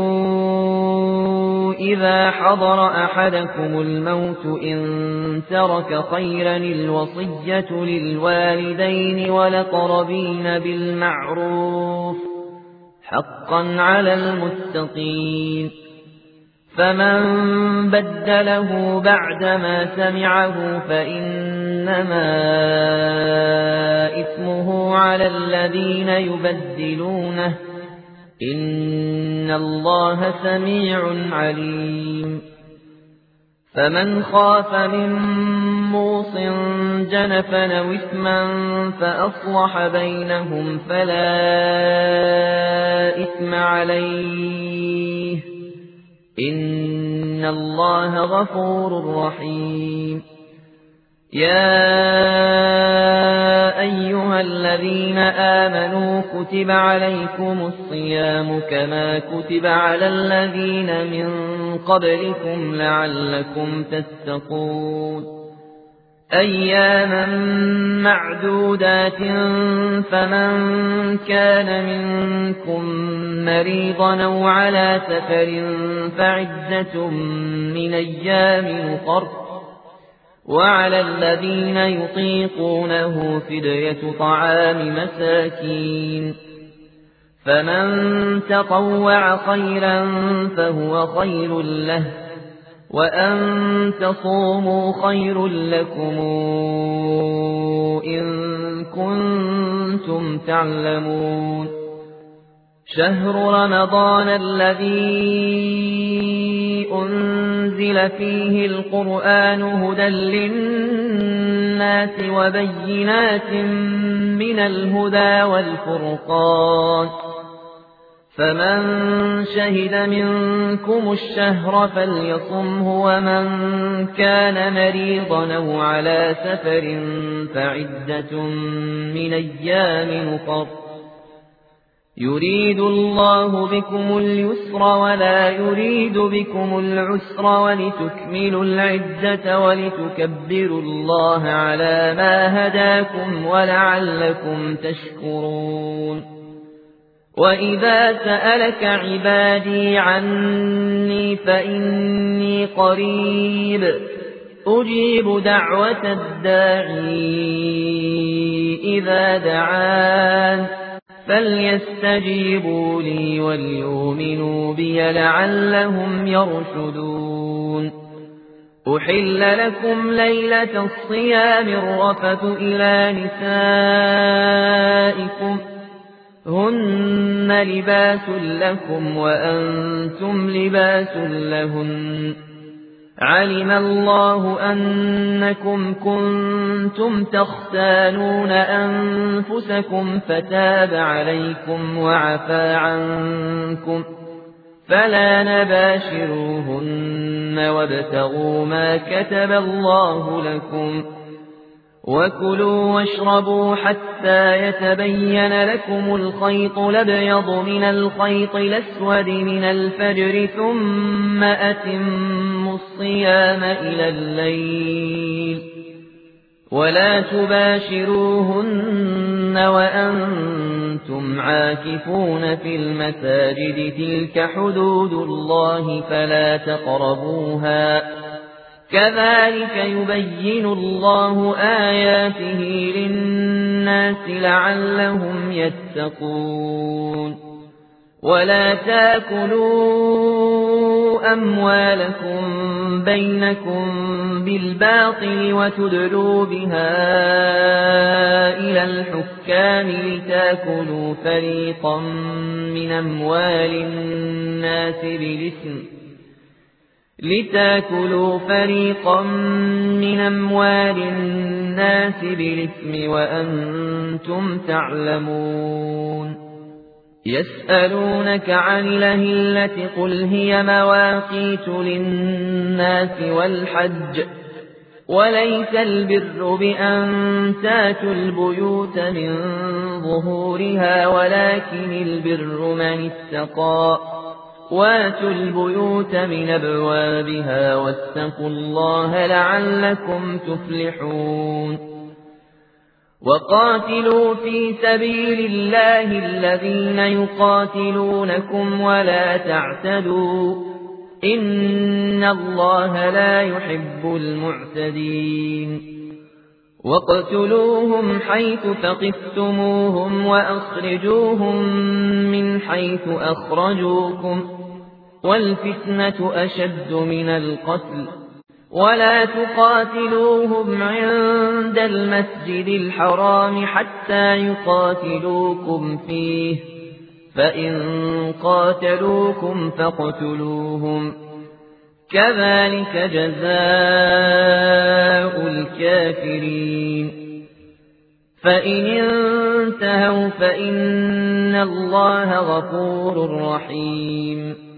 A: إذا حضر أحدكم الموت إن ترك خيرا الوصية للوالدين والأقربين بالمعروف حقا على المتقين فمن بدله بعدما سمعه فإنما إثمه على الذين يبدلونه إن الله سميع عليم فمن خاف من موص جنفا أو إثما فأصلح بينهم فلا إثم عليه إن الله غفور رحيم يا أيها الذين آمنوا كتب عليكم الصيام كما كتب على الذين من قبلكم لعلكم تتقون أياما معدودات فمن كان منكم مريضا أو على سفر فعدة من أيام أخر وعلى الذين يطيقونه فدية طعام مساكين فمن تطوع خيرا فهو خير له وأن تصوموا خير لكم إن كنتم تعلمون شهر رمضان الذي أنزل فيه القرآن هدى للناس وبينات من الهدى والفرقان فمن شهد منكم الشهر فليصمه ومن كان مريضا أو على سفر فعدة من أيام أخر يريد الله بكم اليسر ولا يريد بكم العسر ولتكملوا العدة ولتكبروا الله على ما هداكم ولعلكم تشكرون وإذا سألك عبادي عني فإني قريب أجيب دعوة الداعي إذا دعان فليستجيبوا لي وليؤمنوا بي لعلهم يرشدون أحل لكم ليلة الصيام الرفث إلى نسائكم هن لباس لكم وأنتم لباس لهن علم الله أنكم كنتم تختانون أنفسكم فتاب عليكم وعفى عنكم فلا نباشروهن وابتغوا ما كتب الله لكم وكلوا واشربوا حتى يتبين لكم الخيط الأبيض من الخيط الأسود من الفجر ثم أتموا الصيام إلى الليل ولا تباشروهن وأنتم عاكفون في المساجد تلك حدود الله فلا تقربوها كذلك يبين الله آياته للناس لعلهم يتقون ولا تأكلوا أموالكم بينكم بالباطل وتدلوا بها إلى الحكام لتأكلوا فريقا من أموال الناس بالإثم لتأكلوا فريقا من أموال الناس بالإثم وأنتم تعلمون يسألونك عن الأهلة قل هي مواقيت للناس والحج وليس البر بأن تاتوا البيوت من ظهورها ولكن البر من اتقى واتوا البيوت من أبوابها واتقوا الله لعلكم تفلحون وقاتلوا في سبيل الله الذين يقاتلونكم ولا تعتدوا إن الله لا يحب المعتدين واقتلوهم حيث ثقفتموهم وأخرجوهم من حيث أخرجوكم والفتنة أشد من القتل ولا تقاتلوهم عند المسجد الحرام حتى يقاتلوكم فيه فإن قاتلوكم فاقتلوهم كذلك جزاء الكافرين فإن انتهوا فإن الله غفور رحيم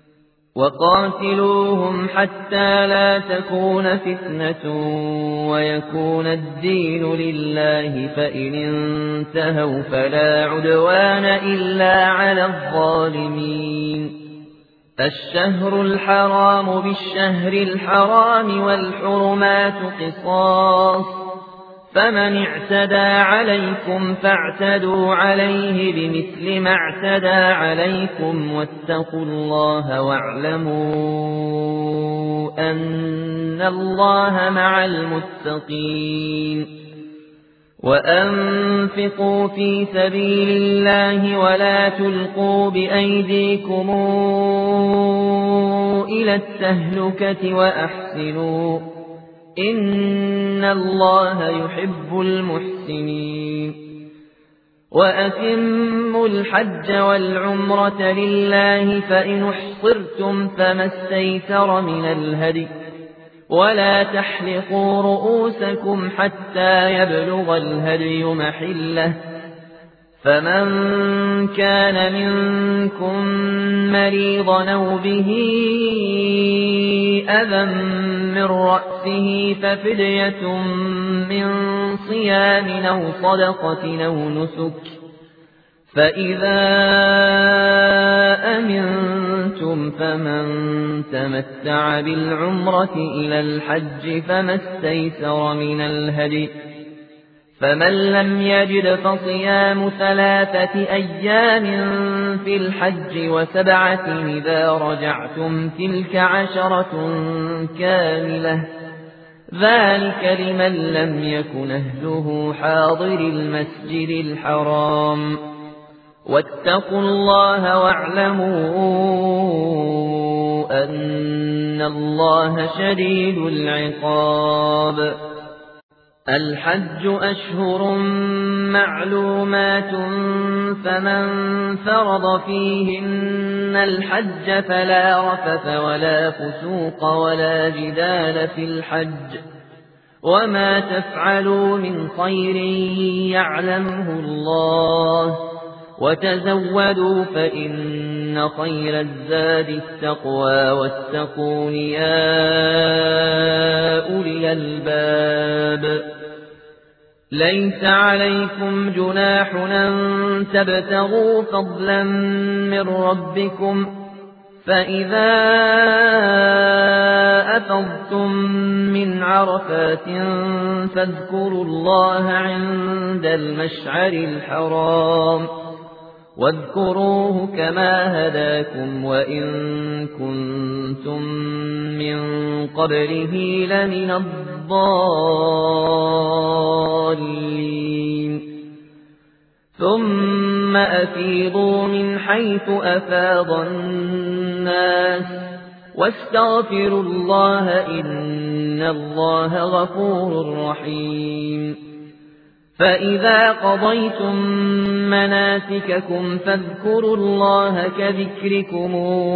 A: وقاتلوهم حتى لا تكون فتنة ويكون الدين لله فإن انتهوا فلا عدوان إلا على الظالمين الشهر الحرام بالشهر الحرام والحرمات قصاص فمن اعتدى عليكم فاعتدوا عليه بمثل ما اعتدى عليكم واتقوا الله واعلموا أن الله مع المتقين وأنفقوا في سبيل الله ولا تلقوا بأيديكم إلى التهلكة وأحسنوا إن الله يحب المحسنين وأتموا الحج والعمرة لله فإن احصرتم فما استيسر من الهدي ولا تحلقوا رؤوسكم حتى يبلغ الهدي محله فمن كان منكم مريضا أو به أذى من رأسه ففدية من صيام أو صدقة أو نسك فإذا أمنتم فمن تمتع بالعمرة إلى الحج فما استيسر من الهدي فمن لم يجد فصيام ثلاثة أيام في الحج وسبعة إذا رجعتم تلك عشرة كاملة ذلك لمن لم يكن أهله حاضر المسجد الحرام واتقوا الله واعلموا أن الله شديد العقاب الحج أشهر معلومات فمن فرض فيهن الحج فلا رفث ولا فسوق ولا جدال في الحج وما تفعلوا من خير يعلمه الله وتزودوا فإن خير الزاد التقوى واتقون يا أولي الألباب ليس عليكم جناح أن تبتغوا فضلا من ربكم فإذا أفضتم من عرفات فاذكروا الله عند المشعر الحرام واذكروه كما هداكم وإن كنتم من قبله لمن الضالين ثم أفيضوا من حيث أفاض الناس واستغفروا الله إن الله غفور رحيم فإذا قضيتم مناسككم فاذكروا الله كذكركم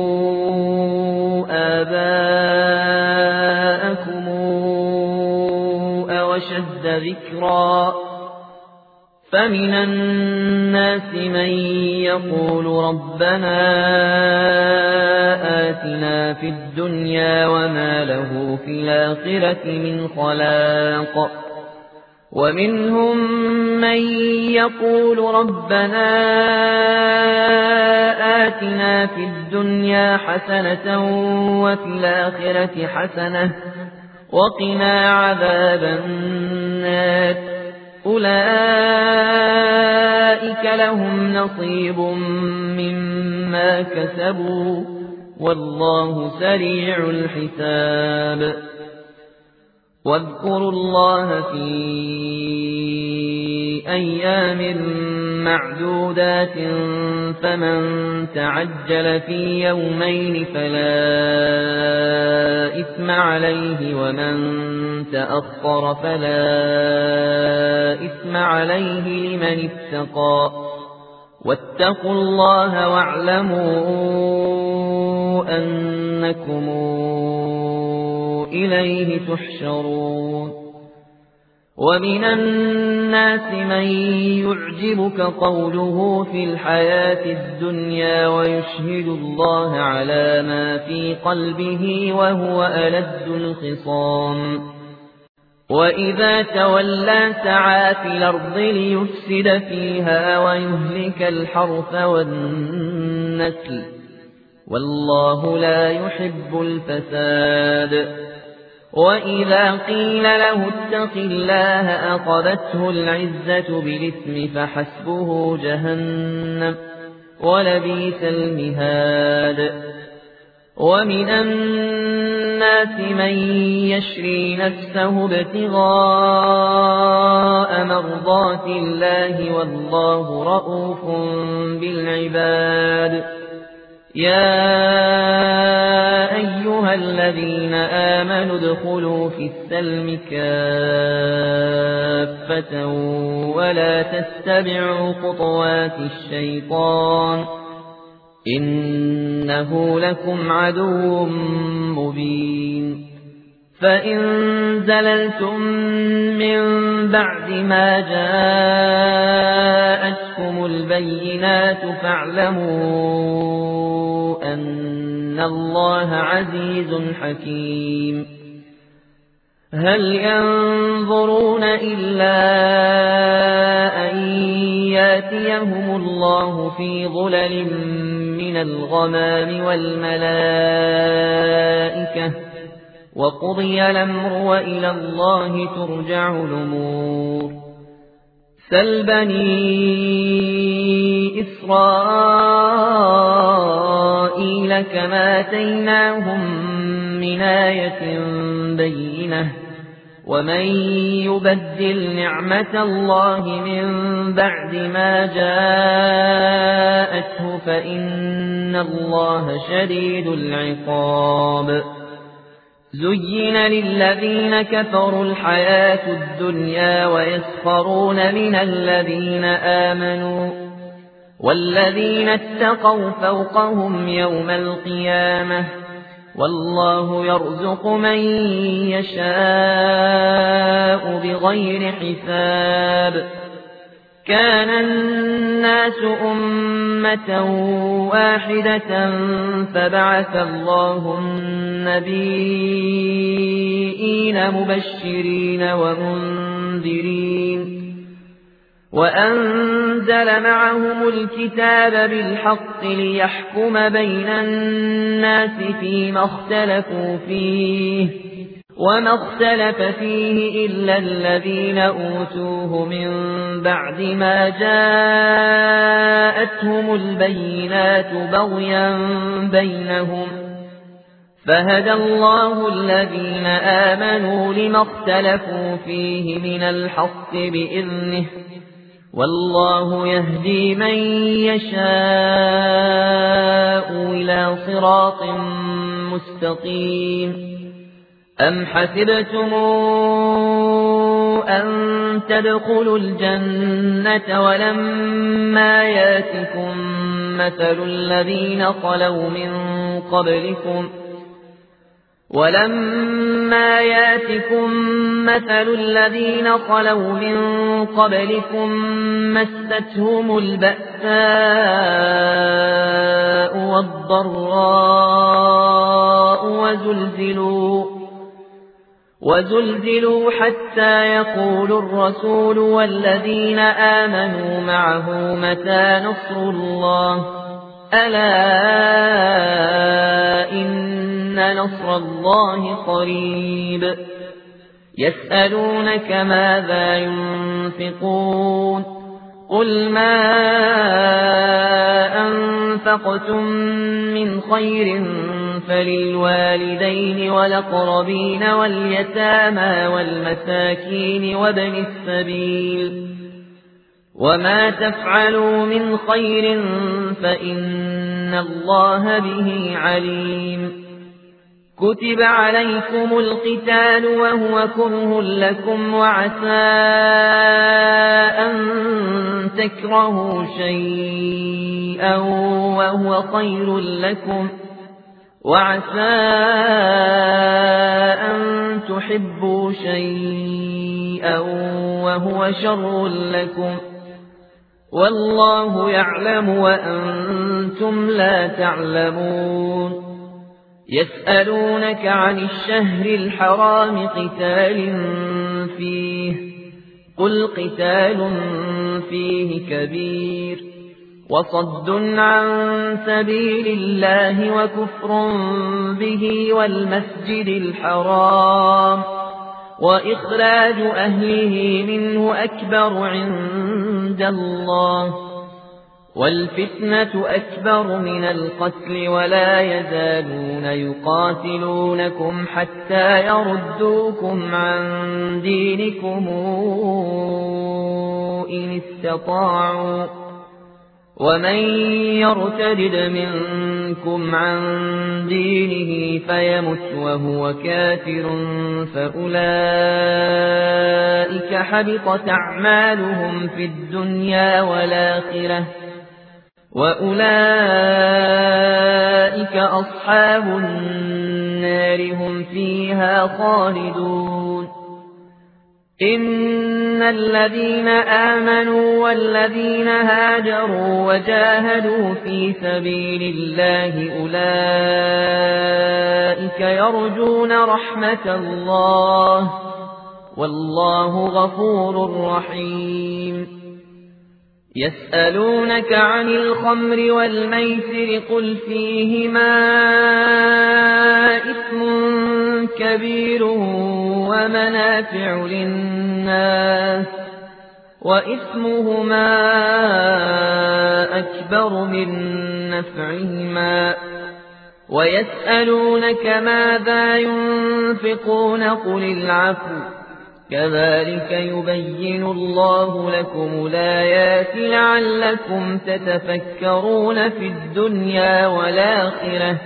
A: آباءكم أو أشد ذكرا فمن الناس من يقول ربنا آتنا في الدنيا وما له في الآخرة من خلاق ومنهم من يقول ربنا آتنا في الدنيا حسنة وفي الآخرة حسنة وقنا عذاب النار أولئك لهم نصيب مما كسبوا والله سريع الحساب واذكروا الله في أيام معدودات فمن تعجل في يومين فلا إثم عليه ومن تأخر فلا إثم عليه لمن اتقى واتقوا الله واعلموا أنكم إليه تحشرون ومن الناس من يعجبك قوله في الحياة الدنيا ويشهد الله على ما في قلبه وهو ألد الخصام وإذا تولى سعى في الأرض ليفسد فيها ويهلك الحرث والنسل والله لا يحب الفساد وإذا قيل له اتق الله أخذته العزة بالإثم فحسبه جهنم ولبئس المهاد ومن الناس من يشري نفسه ابتغاء مرضات الله والله رؤوف بالعباد يا أيها الذين آمنوا ادخلوا في السلم كافة ولا تتبعوا خطوات الشيطان إنه لكم عدو مبين فإن زللتم من بعد ما جاءتكم البينات فاعلموا أن الله عزيز حكيم هل ينظرون إلا أن ياتيهم الله في ظلل من الغمام والملائكة وقضي الأمر وإلى الله ترجع الأمور سل بني إسرائيل كما آتيناهم من آية بينة ومن يبدل نعمة الله من بعد ما جاءته فإن الله شديد العقاب زين للذين كفروا الحياة الدنيا ويسخرون من الذين آمنوا والذين اتقوا فوقهم يوم القيامة والله يرزق من يشاء بغير حساب كان الناس أمة واحدة فبعث الله النبيين مبشرين ومنذرين وأنزل معهم الكتاب بالحق ليحكم بين الناس فيما اختلفوا فيه وما اختلف فيه إلا الذين أوتوه من بعد ما جاءتهم البينات بغيا بينهم فهدى الله الذين آمنوا لما اختلفوا فيه من الحق بإذنه والله يهدي من يشاء إلى صراط مستقيم أم حسبتم أن تدخلوا الجنة ولما ياتكم مثل الذين خلوا من قبلكم ولما ياتكم مثل الذين خلوا من قبلكم مستهم البأساء والضراء وزلزلوا وزلزلوا حتى يقول الرسول والذين آمنوا معه متى نصر الله ألا إن نصر الله قريب يسألونك ماذا ينفقون قل ما أنفقتم من خير فللوالدين والأقربين واليتامى والمساكين وابن السبيل وما تفعلوا من خير فإن الله به عليم كتب عليكم القتال وهو كره لكم وعسى أن تكرهوا شيئا وهو خير لكم وعسى أن تحبوا شيئا وهو شر لكم والله يعلم وأنتم لا تعلمون يسألونك عن الشهر الحرام قتال فيه قل قتال فيه كبير وصد عن سبيل الله وكفر به والمسجد الحرام وإخراج أهله منه أكبر عند الله والفتنة أكبر من القتل ولا يزالون يقاتلونكم حتى يردوكم عن دينكم إن استطاعوا ومن يرتد منكم عن دينه فيمت وهو كافر فأولئك حبطت أعمالهم في الدنيا والآخرة وأولئك أصحاب النار هم فيها خالدون إن الذين آمنوا والذين هاجروا وجاهدوا في سبيل الله أولئك يرجون رحمة الله والله غفور رحيم يسألونك عن الخمر والميسر قل فيهما إثم كبير ومنافع للناس وإثمهما أكبر من نفعهما ويسألونك ماذا ينفقون قل العفو كذلك يبين الله لكم الآيات لعلكم تتفكرون في الدنيا والآخرة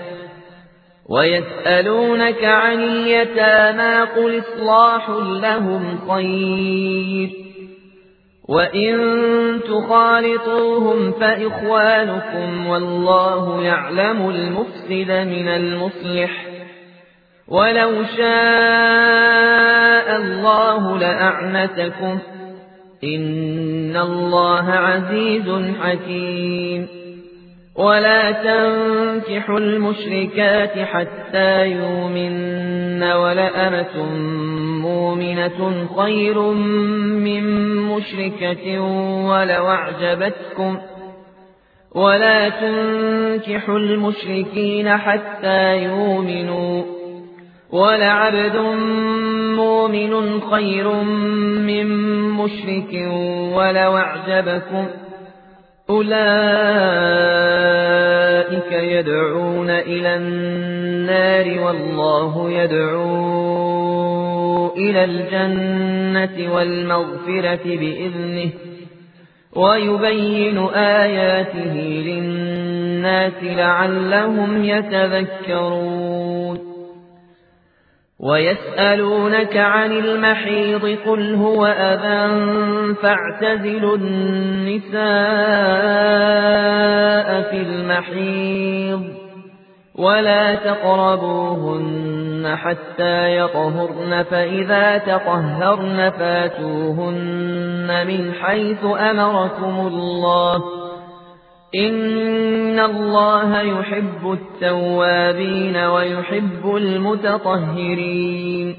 A: ويسألونك عن اليتامى قل إصلاح لهم خير وإن تخالطوهم فإخوانكم والله يعلم المفسد من المصلح ولو شاء الله لأعنتكم إن الله عزيز حكيم ولا تنكحوا المشركات حتى يؤمنن ولأمة مؤمنة خير من مشركة ولو أعجبتكم ولا تنكحوا المشركين حتى يؤمنوا ولعبد مؤمن خير من مشرك ولو أعجبكم أولئك يدعون إلى النار والله يدعو إلى الجنة والمغفرة بإذنه ويبين آياته للناس لعلهم يتذكرون ويسألونك عن المحيض قل هو أذى فاعتزلوا النساء في المحيض ولا تقربوهن حتى يطهرن فإذا تطهرن فاتوهن من حيث أمركم الله إن الله يحب التوابين ويحب المتطهرين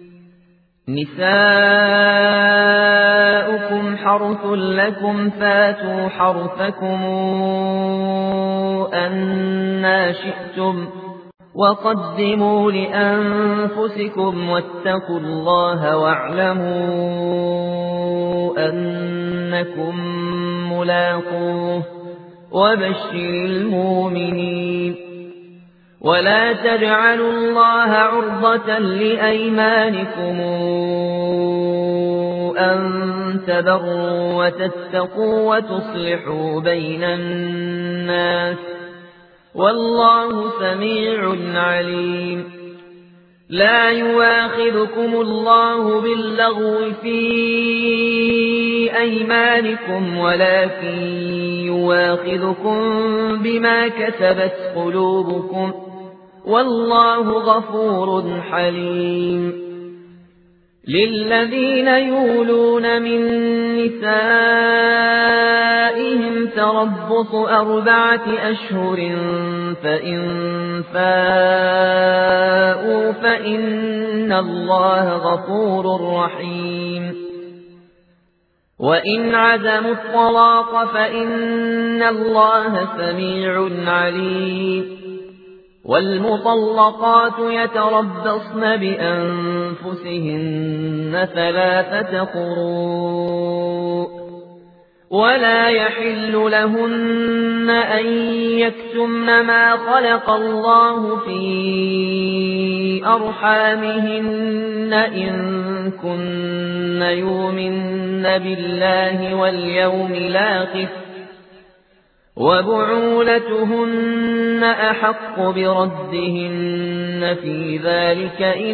A: نساؤكم حرث لكم فاتوا حرثكم أنى شئتم وقدموا لأنفسكم واتقوا الله واعلموا أنكم ملاقوه وبشر المؤمنين ولا تجعلوا الله عرضة لأيمانكم أن تبروا وتتقوا وتصلحوا بين الناس والله سميع عليم لا يواخذكم الله باللغو في أيمانكم ولكن يواخذكم بما كسبت قلوبكم والله غفور حليم للذين يولون من نسائهم تربص أربعة أشهر فإن فاءوا فإن الله غفور رحيم وإن عزموا الطلاق فإن الله سميع عليم والمطلقات يتربصن بأنفسهن ثلاثة قروء ولا يحل لهن أن يكتمن ما خلق الله في أرحامهن إن كن يؤمن بالله واليوم الآخر وبعولتهن أحق بردهن في ذلك إن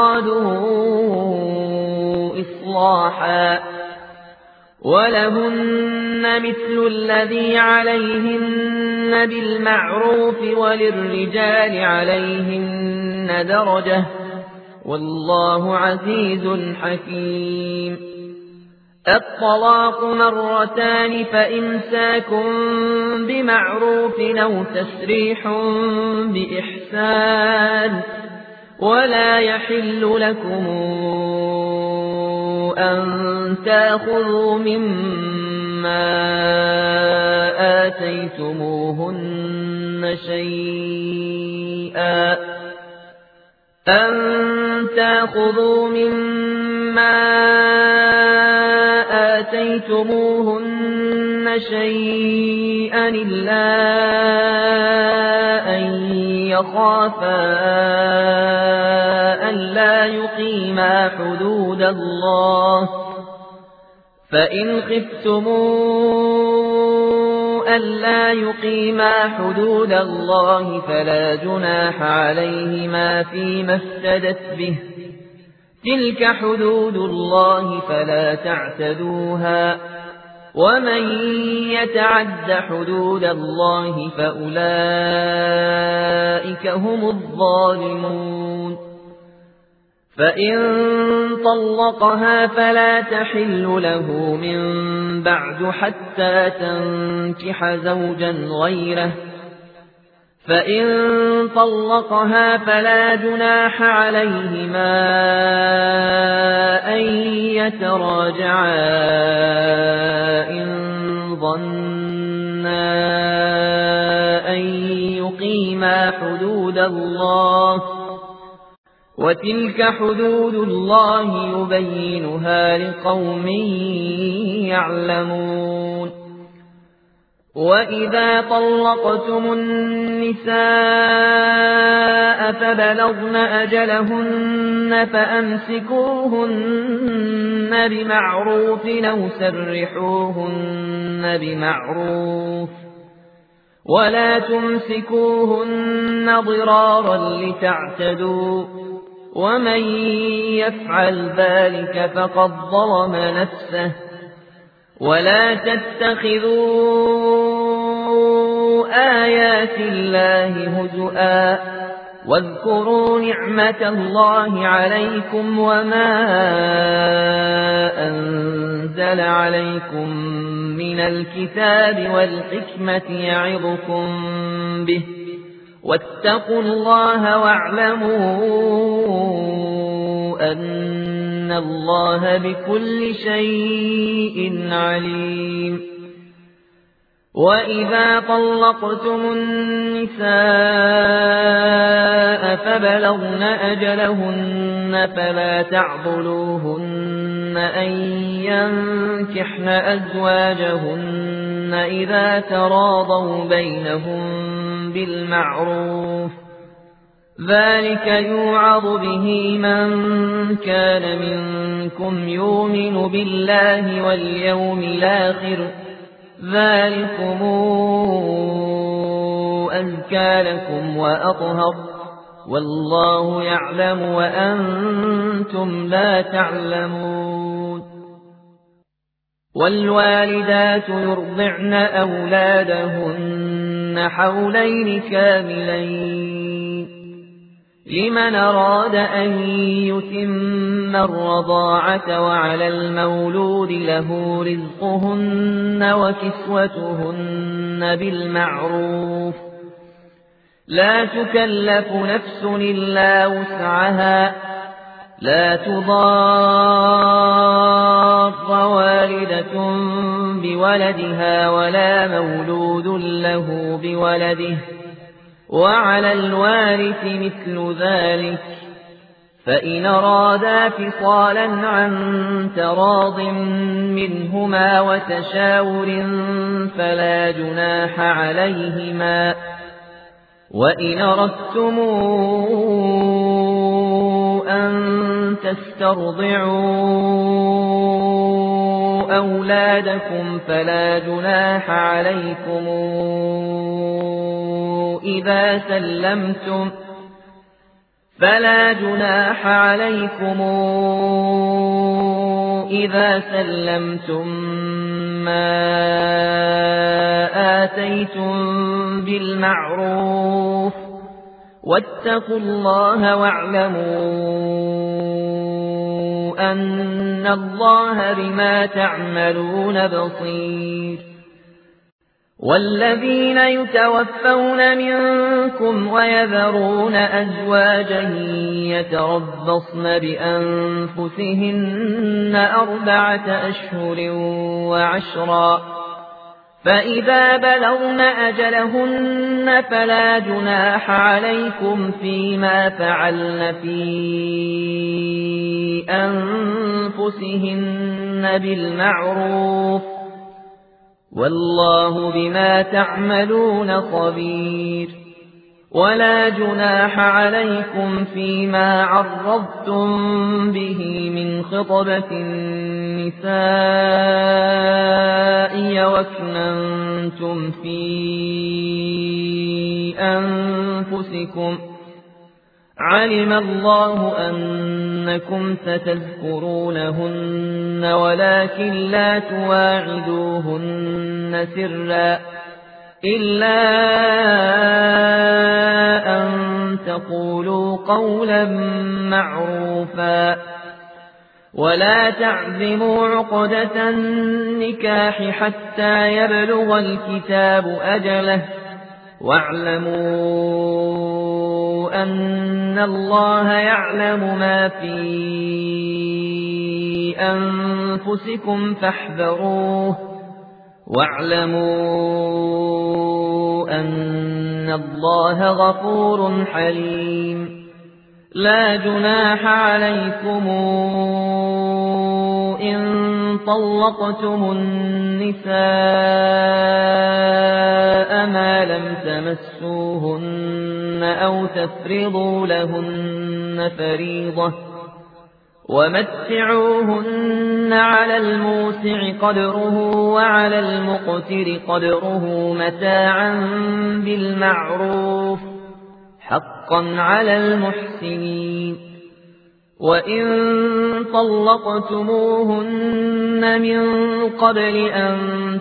A: أرادوا إصلاحا ولهن مثل الذي عليهن بالمعروف وللرجال عليهن درجة والله عزيز حكيم الطلاق مرتان فإمساك بمعروف أو تسريح بإحسان ولا يحل لكم أن تأخذوا مما آتيتموهن شيئا أن تأخذوا مما آتيتموهن شيئا إلا أن يخافا ألا يقيما حدود الله فإن خفتموا ألا يقيما حدود الله فلا جناح عليهما فيما افتدت به تلك حدود الله فلا تعتدوها ومن يتعد حدود الله فأولئك هم الظالمون فإن طلقها فلا تحل له من بعد حتى تنكح زوجا غيره فإن طلقها فلا جناح عليهما أن يتراجعا إن ظنا أن يقيما حدود الله وتلك حدود الله يبينها لقوم يعلمون وإذا طلقتم النساء فبلغن أجلهن فأمسكوهن بمعروف أو سرحوهن بمعروف ولا تمسكوهن ضرارا لتعتدوا ومن يفعل ذلك فقد ظلم نفسه ولا تتخذوا آيات الله هزؤا واذكروا نعمة الله عليكم وما أنزل عليكم من الكتاب والحكمة يعظكم به واتقوا الله واعلموا أن الله بكل شيء عليم وإذا طلقتم النساء فبلغن أجلهن فلا تعضلوهن أن ينكحن أزواجهن إذا تراضوا بينهم بالمعروف ذلك يوعظ به من كان منكم يؤمن بالله واليوم الآخر ذلكم أزكى لكم وأطهر والله يعلم وأنتم لا تعلمون والوالدات يرضعن أولادهن حولين كاملين لمن أراد أن يتم الرضاعة وعلى المولود له رزقهن وكسوتهن بالمعروف لا تكلف نفس إلا وسعها لا تضار والدة بولدها ولا مولود له بولده وعلى الوارث مثل ذلك فإن أرادا فصالا عن تراض منهما وتشاور فلا جناح عليهما وإن أردتم أن تسترضعوا أولادكم فلا جناح عليكم إذا سلمتم فلا جناح عليكم إذا سلمتم ما آتيتم بالمعروف واتقوا الله واعلموا أن الله بما تعملون بصير والذين يتوفون منكم ويذرون أزواجا يتربصن بأنفسهن أربعة أشهر وعشرا فإذا بلغن أجلهن فلا جناح عليكم فيما فعلن في أنفسهن بالمعروف والله بما تعملون خبير ولا جناح عليكم فيما عرضتم به من خطبة النساء وأكننتم في أنفسكم علم الله أنكم ستذكرونهن ولكن لا تواعدوهن سرا إلا أن تقولوا قولا معروفا ولا تعزموا عقدة النكاح حتى يبلغ الكتاب أجله واعلموا أن الله يعلم ما في أنفسكم فاحذروه واعلموا أن الله غفور حليم لا جناح عليكم إن طلقتم النساء ما لم تمسوهن أو تفرضوا لهن فريضة ومتعوهن على الموسع قدره وعلى المقتر قدره متاعا بالمعروف حقا على المحسنين. وإن طلقتموهن من قبل أن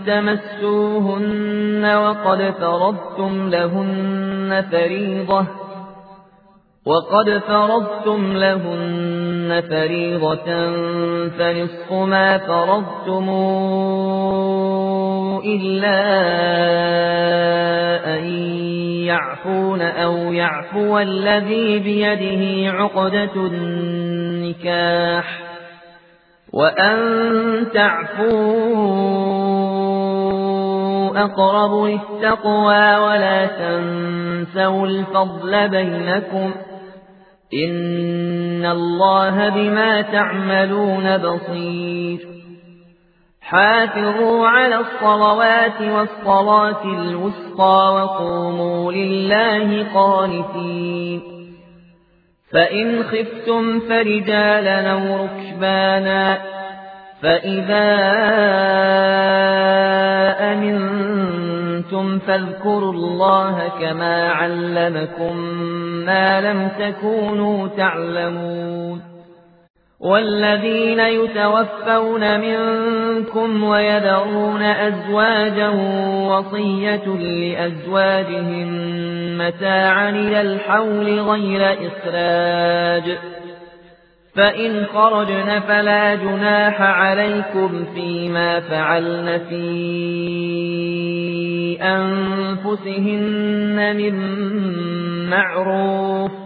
A: تمسوهن وقد فرضتم لهن فريضة وقد فرضتم لهن فريضة فنصف ما فرضتم إلا أن يعفون أو يعفو الذي بيده عقدة النكاح وأن تعفوا أقرب للتقوى ولا تنسوا الفضل بينكم إن الله بما تعملون بصير. حافظوا على الصلوات والصلاة الوسطى وقوموا لله قانتين. فإن خفتم فرجالا أو ركبانا فإذا أمنتم فاذكروا الله كما علمكم ما لم تكونوا تعلمون. والذين يتوفون منكم ويذرون أزواجا وصية لأزواجهم متاعا إلى الحول غير إخراج فإن خرجن فلا جناح عليكم فيما فعلن في أنفسهن من معروف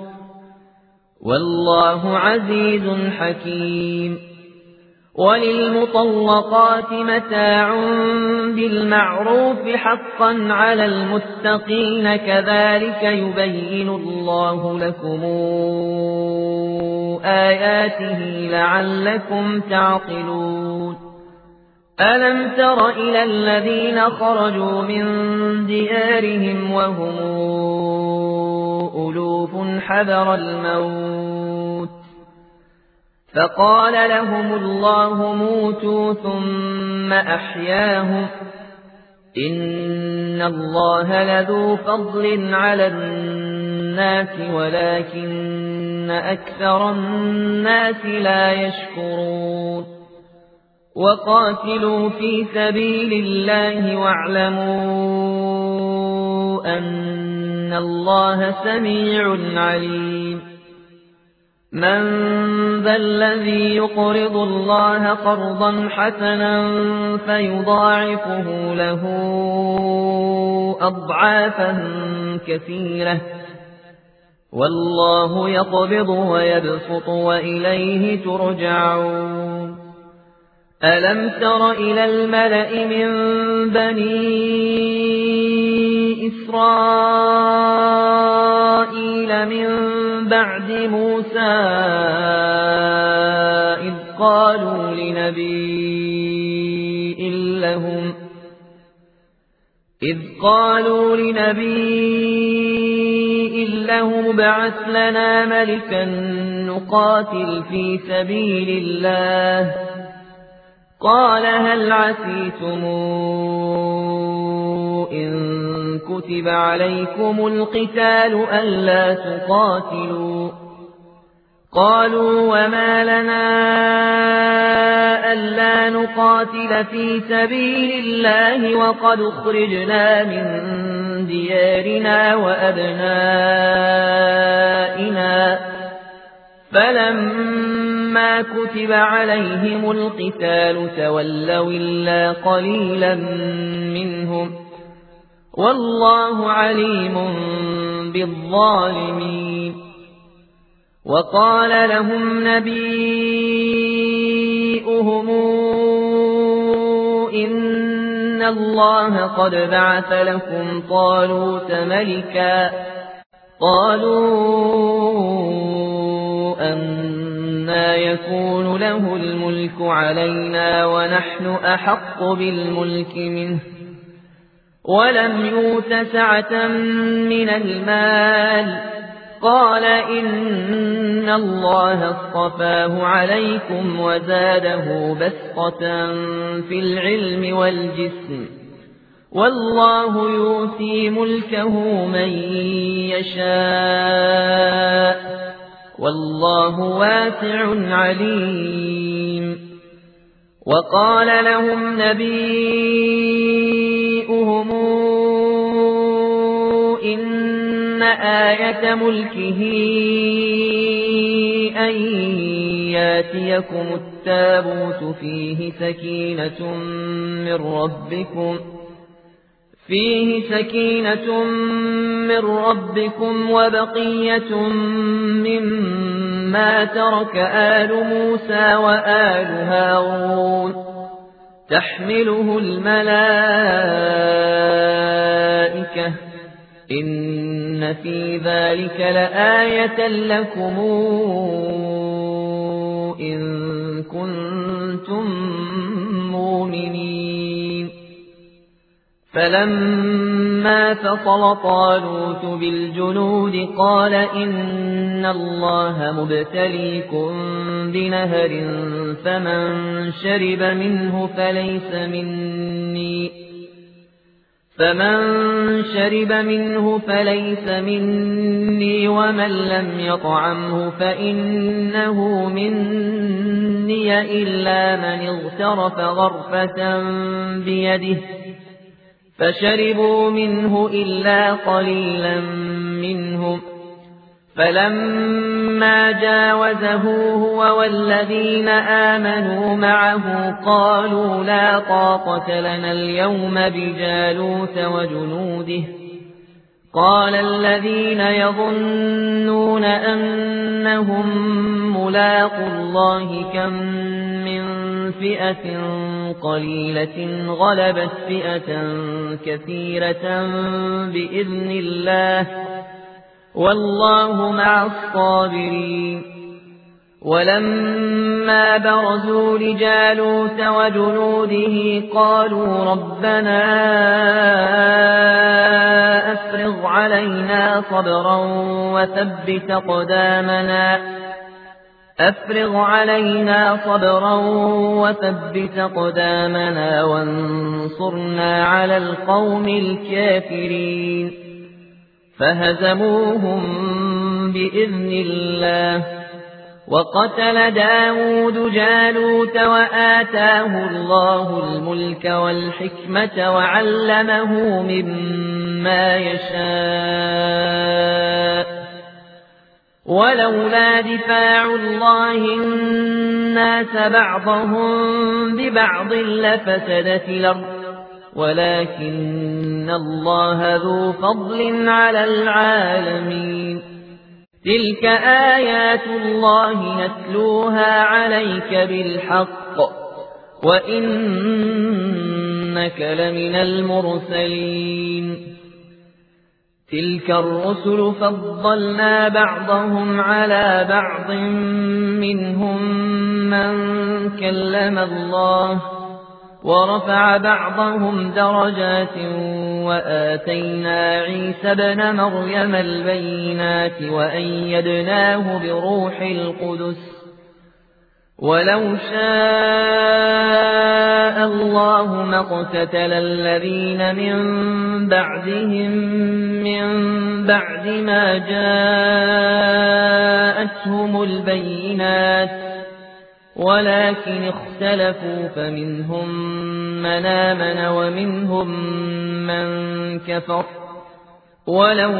A: والله عزيز حكيم. وللمطلقات متاع بالمعروف حقا على المتقين كذلك يبين الله لكم آياته لعلكم تعقلون. ألم تر إلى الذين خرجوا من ديارهم وهم ألوف حذر الموت فقال لهم الله موتوا ثم أحياهم إن الله لذو فضل على الناس ولكن أكثر الناس لا يشكرون. وقاتلوا في سبيل الله واعلموا أن الله سميع عليم. من ذا الذي يقرض الله قرضا حسنا فيضاعفه له أضعافا كثيرة والله يقبض ويبسط وإليه ترجعون. ألم تر إلى الملأ من بني إسرائيل من بعد موسى إذ قالوا لنبي لهم إذ قالوا لنبي له ابعث لنا ملكا نقاتل في سبيل الله قال هل عسيتم إن كتب عليكم القتال ألا تقاتلوا قالوا وما لنا ألا نقاتل في سبيل الله وقد أخرجنا من ديارنا وأبنائنا فلما كتب عليهم القتال تولوا إلا قليلا منهم والله عليم بالظالمين. وقال لهم نبيؤهم إن الله قد بعث لكم طالوت ملكا قالوا أَنَّىٰ يَكُونُ لَهُ الْمُلْكُ عَلَيْنَا وَنَحْنُ أَحَقُّ بِالْمُلْكِ مِنْهُ وَلَمْ يُؤْتَ سَعَةً مِّنَ الْمَالِ قَالَ إِنَّ اللَّهَ اصْطَفَاهُ عَلَيْكُمْ وَزَادَهُ بَسْطَةً فِي الْعِلْمِ وَالْجِسْمِ وَاللَّهُ يُؤْتِي مُلْكَهُ مَن يَشَاءُ وَاللَّهُ وَاسِعٌ عَلِيمٌ وَقَالَ لَهُمْ نَبِيُّهُمْ إِنَّ آيَةَ مُلْكِهِ أَن يَأْتِيَكُمُ التَّابُوتُ فِيهِ سَكِينَةٌ مِّن رَّبِّكُمْ فيه سكينة من ربكم وبقية مما ترك آل موسى وآل هارون تحمله الملائكة إن في ذلك لآية لكم إن كنتم مؤمنين فلما فصل طالوت بالجنود قال إن الله مبتليكم بنهر فمن شرب منه فليس مني فمن شرب منه فليس مني ومن لم يطعمه فإنه مني إلا من اغترف غرفة بيده فشربوا منه إلا قليلا منهم فلما جاوزه هو والذين آمنوا معه قالوا لا طاقة لنا اليوم بجالوت وجنوده قال الذين يظنون أنهم ملاقو الله كم من فئة قليلة غلبت فئة كثيرة بإذن الله والله مع الصابرين ولما برزوا لجالوت وجنوده قالوا ربنا أفرغ علينا صبرا وثبت أقدامنا أفرغ علينا صبرا وثبت أقدامنا وانصرنا على القوم الكافرين فهزموهم بإذن الله وقتل داود جالوت وآتاه الله الملك والحكمة وعلمه مما يشاء ولولا دفاع الله الناس بعضهم ببعض لفسدت الأرض ولكن الله ذو فضل على العالمين تلك آيات الله نتلوها عليك بالحق وإنك لمن المرسلين تلك الرسل فضلنا بعضهم على بعض منهم من كلم الله ورفع بعضهم درجات وآتينا عيسى ابن مريم البينات وأيدناه بروح القدس ولو شاء الله ما اقتتل الذين من بعدهم من بعد ما جاءتهم البينات ولكن اختلفوا فمنهم من آمن ومنهم من كفر ولو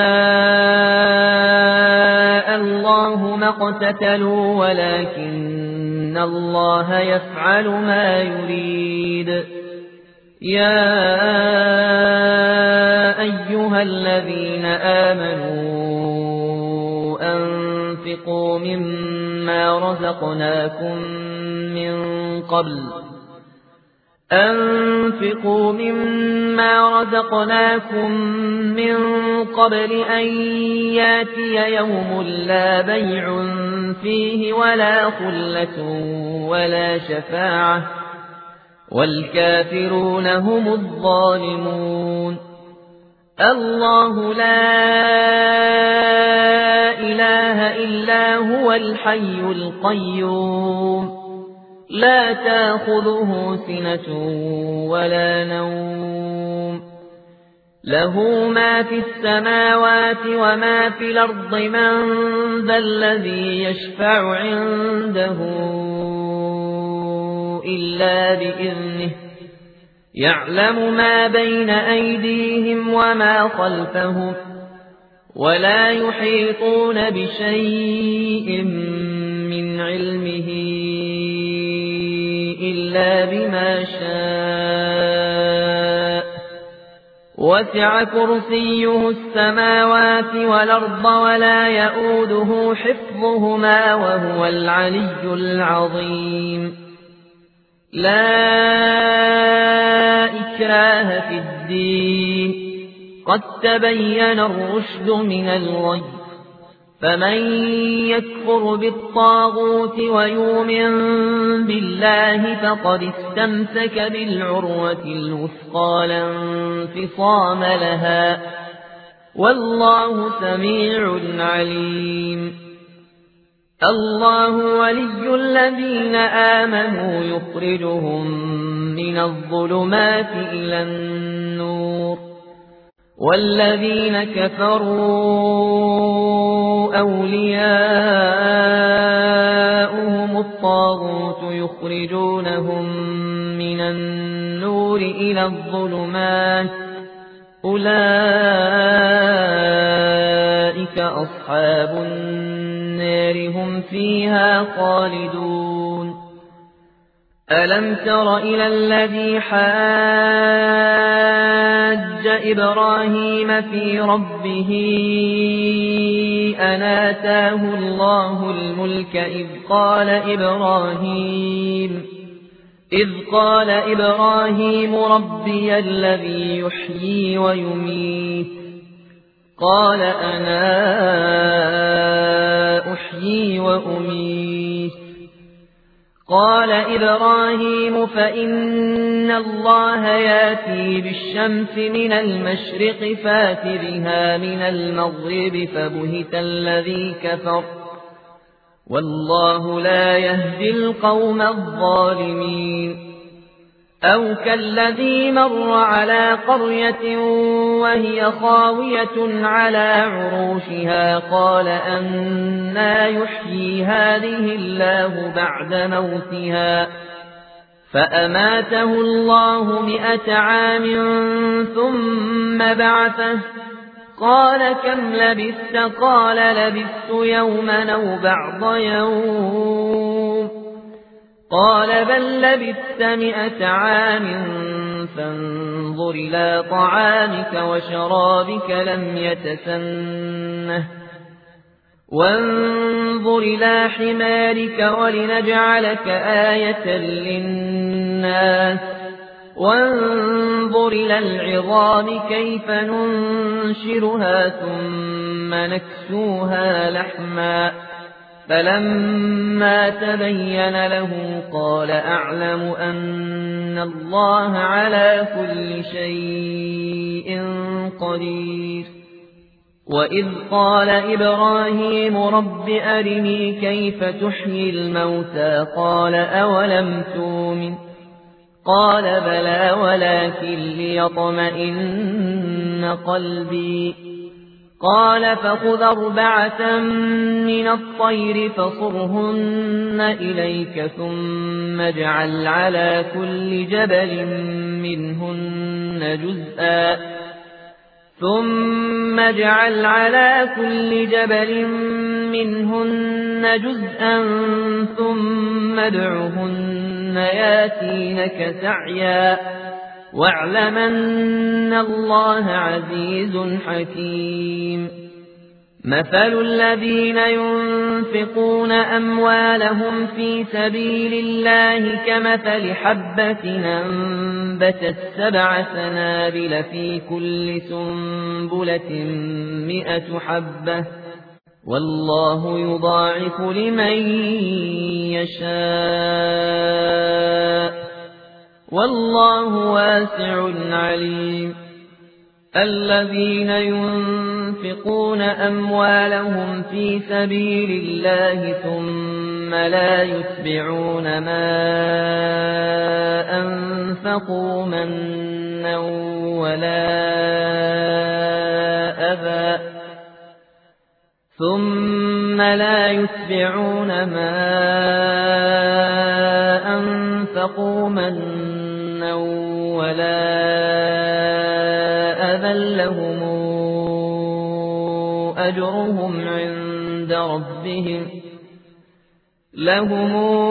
A: شاء الله ما اقتتلوا ولكن الله يفعل ما يريد يا أيها الذين آمنوا أنفقوا مما رزقناكم من قبل أنفقوا مما رزقناكم من قبل أن ياتي يوم لا بيع فيه ولا خلة ولا شفاعة والكافرون هم الظالمون. الله لا إله إلا هو الحي القيوم لا تأخذه سنة ولا نوم له ما في السماوات وما في الأرض من ذا الذي يشفع عنده إلا بإذنه يعلم ما بين أيديهم وما خلفهم ولا يحيطون بشيء من علمه إلا بما شاء وسع كرسيه السماوات والأرض ولا يؤوده حفظهما وهو العلي العظيم. لا إكراه في الدين قد تبين الرشد من الغي فمن يكفر بالطاغوت ويؤمن بالله فقد استمسك بالعروة الوثقى لا انفصام لها والله سميع عليم. الله ولي الذين آمنوا يخرجهم من الظلمات إلى النور والذين كفروا أولياؤهم الطاغوت يخرجونهم من النور إلى الظلمات أولئك أصحاب النار هم فيها خالدون. ألم تر إلى الذي حاج إبراهيم في ربه أن آتاه الله الملك إذ قال إبراهيم إذ قال إبراهيم ربي الذي يحيي ويميت قال أنا أحيي وأميت قال إبراهيم فإن الله ياتي بالشمس من المشرق فات بها من المغرب فبهت الذي كفر والله لا يهدي القوم الظالمين. أو كالذي مر على قرية وهي خاوية على عروشها قال أنى يحيي هذه الله بعد موتها فأماته الله مئة عام ثم بعثه قال كم لبثت قال لبثت يوما أو بعض يوم قال بل لبثت مئة عام فانظر إلى طعامك وشرابك لم يتسنه وانظر إلى حمارك ولنجعلك آية للناس وانظر إلى العظام كيف ننشرها ثم نكسوها لحما فلما تبين له قال أعلم أن الله على كل شيء قدير. وإذ قال إبراهيم رب أرني كيف تحيي الموتى قال أولم تؤمن قال بلى ولكن ليطمئن قلبي قال فخذ أربعة من الطير فصرهن إليك ثم اجعل على كل جبل منهن جزءا ثم اجعل على كل جبل منهن جزءا ثم ادعهن ياتينك سعيا واعلم أن الله عزيز حكيم. مثل الذين ينفقون أموالهم في سبيل الله كمثل حبة أنبتت سبع سنابل في كل سنبلة مئة حبة والله يضاعف لمن يشاء والله واسع عليم. الذين ينفقون أموالهم في سبيل الله ثم لا يتبعون ما أنفقوا منا ولا أذى ثم لا يتبعون ما أنفقوا منا ولا أذى لهم أجرهم عند ربهم لهم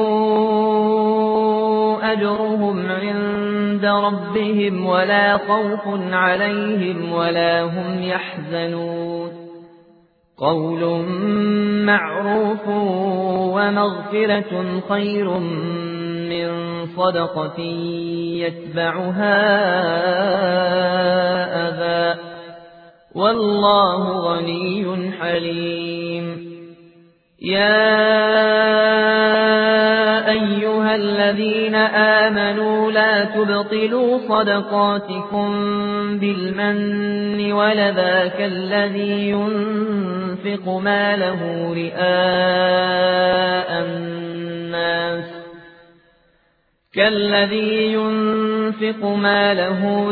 A: أجرهم عند ربهم ولا خوف عليهم ولا هم يحزنون. قول معروف ومغفرة خير من صدقة يتبعها أذى والله غني حليم. يا أيها الذين آمنوا لا تبطلوا صدقاتكم بالمن ولذا كالذي ينفق ماله رئاء الناس كالذي ينفق ماله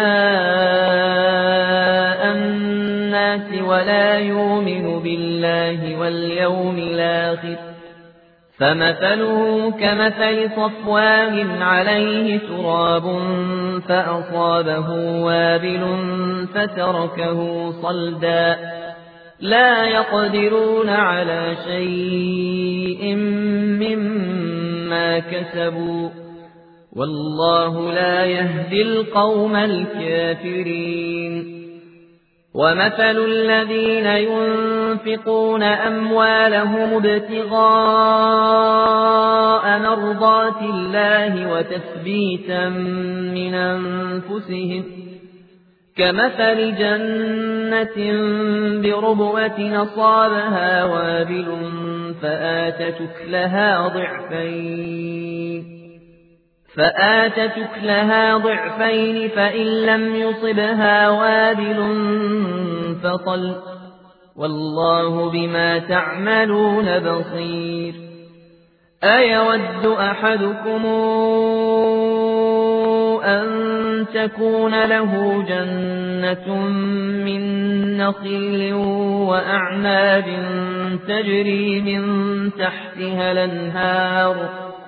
A: رئاء الناس ولا يؤمن بالله واليوم الآخر فمثله كمثل صفوان عليه تراب فأصابه وابل فتركه صلدا لا يقدرون على شيء مما كسبوا والله لا يهدي القوم الكافرين. ومثل الذين ينفقون أموالهم ابتغاء مرضات الله وتثبيتا من أنفسهم كمثل جنة بربوة أصابها وابل فآتت أكلها ضعفين فآتت أكلها ضعفين فإن لم يصبها وابل فطل والله بما تعملون بصير. أيود أحدكم أن تكون له جنة من نخيل وأعناب تجري من تحتها الأنهار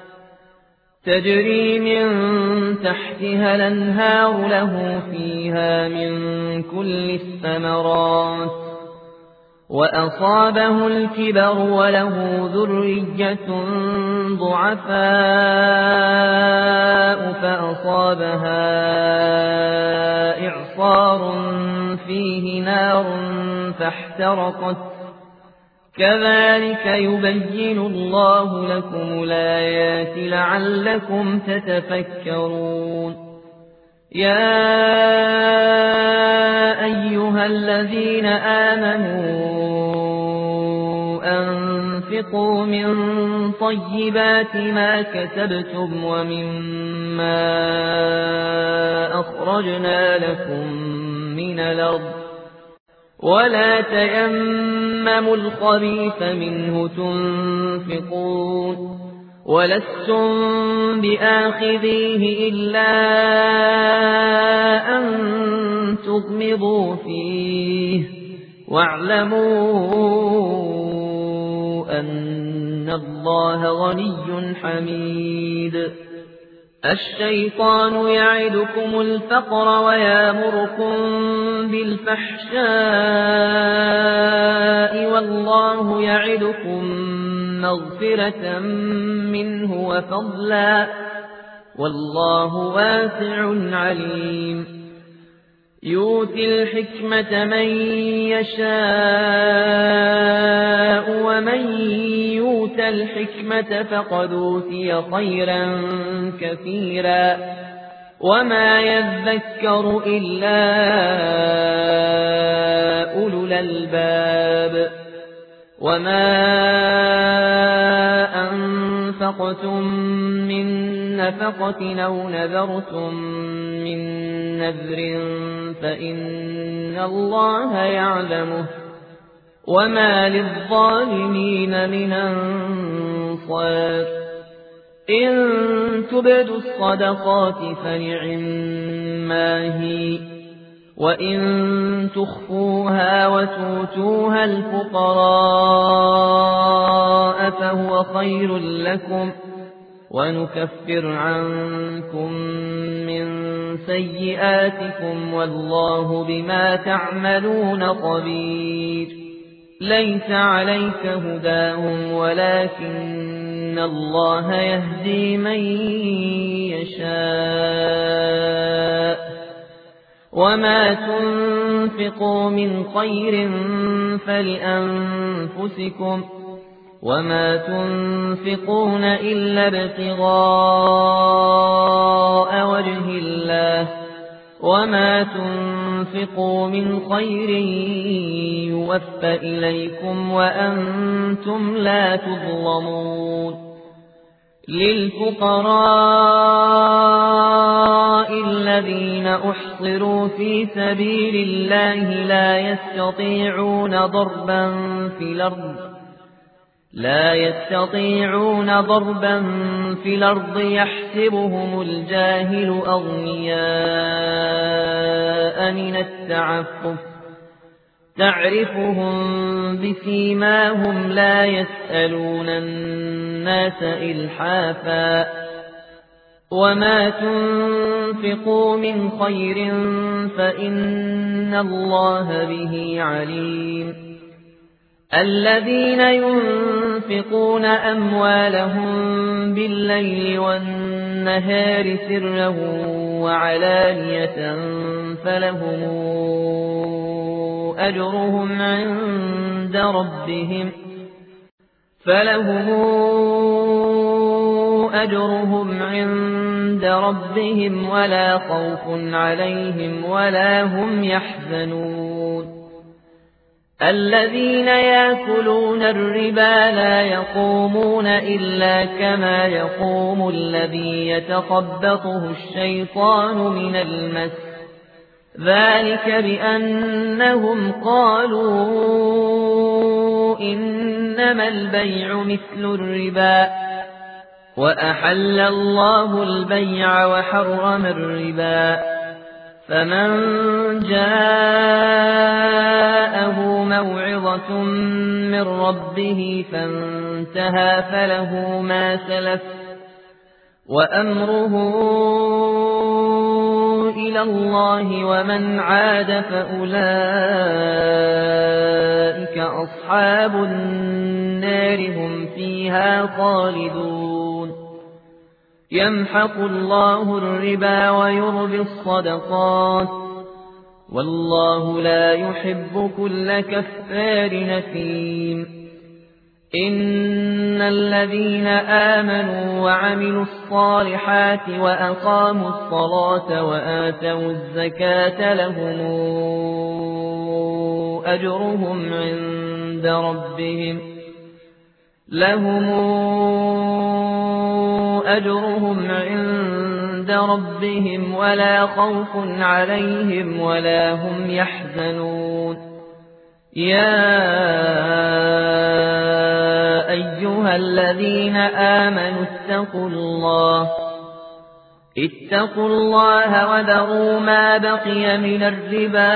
A: تجري من تحتها الأنهار له فيها من كل الثمرات وأصابه الكبر وله ذرية ضعفاء فأصابها إعصار فيه نار فاحترقت كذلك يبين الله لكم الآيات لعلكم تتفكرون. يا أيها الذين آمنوا أنفقوا من طيبات ما كسبتم ومما أخرجنا لكم من الأرض ولا تيمموا الخبيث منه تنفقون ولستم بآخذيه إلا أن تغمضوا فيه واعلموا أن الله غني حميد. الشيطان يعدكم الفقر ويامركم بالفحشاء والله يعدكم مغفرة منه وفضلا والله واسع عليم. يؤتي الحكمة من يشاء ومن يؤت الحكمة فقد أوتي خيرا كثيرا وما يذكر إلا أولو الألباب. وما أنفقتم من نفقة أو نذرتم من نذر فإن الله يعلمه وما للظالمين من أنصار إن تبدوا الصدقات فنعما هي وإن تخفوها وتؤتوها الفقراء فهو خير لكم ونكفر عنكم من سيئاتكم والله بما تعملون خبير ليس عليك هداهم ولكن الله يهدي من يشاء وما تنفقوا من خير فلأنفسكم وما تنفقون إلا ابتغاء وجه الله وما تنفقوا من خير يوفى إليكم وأنتم لا تظلمون للفقراء الذين أحصروا في سبيل الله لا يستطيعون ضربا في الأرض لا يستطيعون ضربا في الأرض يحسبهم الجاهل أغنياء من التعفف تعرفهم بسيماهم لا يسألون الناس إلحافا وما تنفقوا من خير فإن الله به عليم الذين ينفقون أموالهم بالليل والنهار سرا وعلانية فلهم أجرهم عند ربهم فلهم أجرهم عند ربهم ولا خوف عليهم ولا هم يحزنون الذين يأكلون الربا لا يقومون إلا كما يقوم الذي يتخبطه الشيطان من المس ذلك بأنهم قالوا إنما البيع مثل الربا وأحل الله البيع وحرم الربا فمن جاءه موعظة من ربه فانتهى فله ما سلف وأمره إلى الله ومن عاد فأولئك أصحاب النار هم فيها خالدون يمحق الله الربا ويربي الصدقات والله لا يحب كل كفار نثيم إن الذين آمنوا وعملوا الصالحات وأقاموا الصلاة وآتوا الزكاة لهم أجرهم عند ربهم لهم أجرهم عند ربهم ولا خوف عليهم ولا هم يحزنون يا أيها الذين آمنوا اتقوا الله اتقوا الله وذروا ما بقي من الربا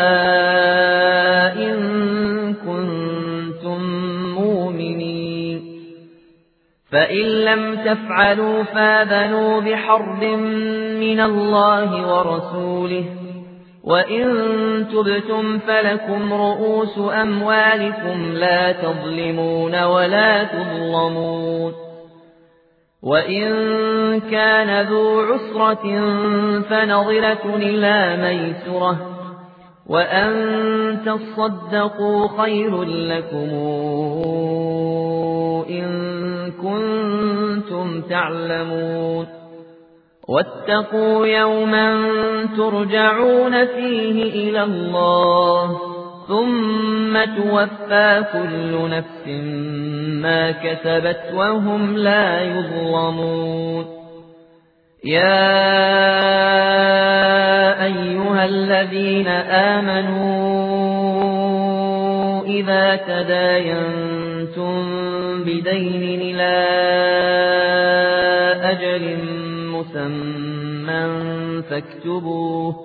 A: إن كنتم مؤمنين فإن لم تفعلوا فاذنوا بحرب من الله ورسوله وإن تبتم فلكم رؤوس أموالكم لا تظلمون ولا تظلمون وإن كان ذو عسرة فنظرة إلى ميسرة وأن تصدقوا خير لكم إن كنتم تعلمون واتقوا يوما ترجعون فيه إلى الله ثم توفى كل نفس ما كسبت وهم لا يظلمون يا أيها الذين آمنوا إذا تداينتم بدين إلى أجل مسمى فاكتبوه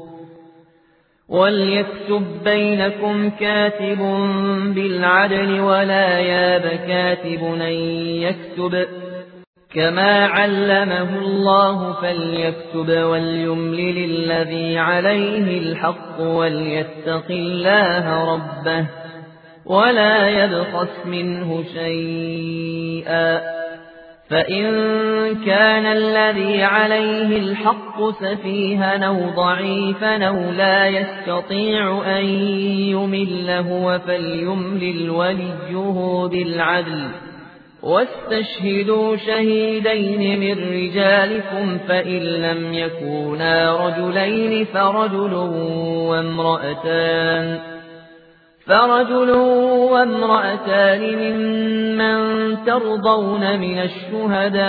A: وليكتب بينكم كاتب بالعدل ولا ياب كاتب أن يكتب كما علمه الله فليكتب وليملل الذي عليه الحق وليتق الله ربه ولا يبخس منه شيئا فإن كان الذي عليه الحق سفيها أو ضعيفا أو لا يستطيع أن يمل هو فليملل وليه بالعدل واستشهدوا شهيدين من رجالكم فإن لم يكونا رجلين فرجل وامرأتان فرجل وامرأتان ممن ترضون من الشهداء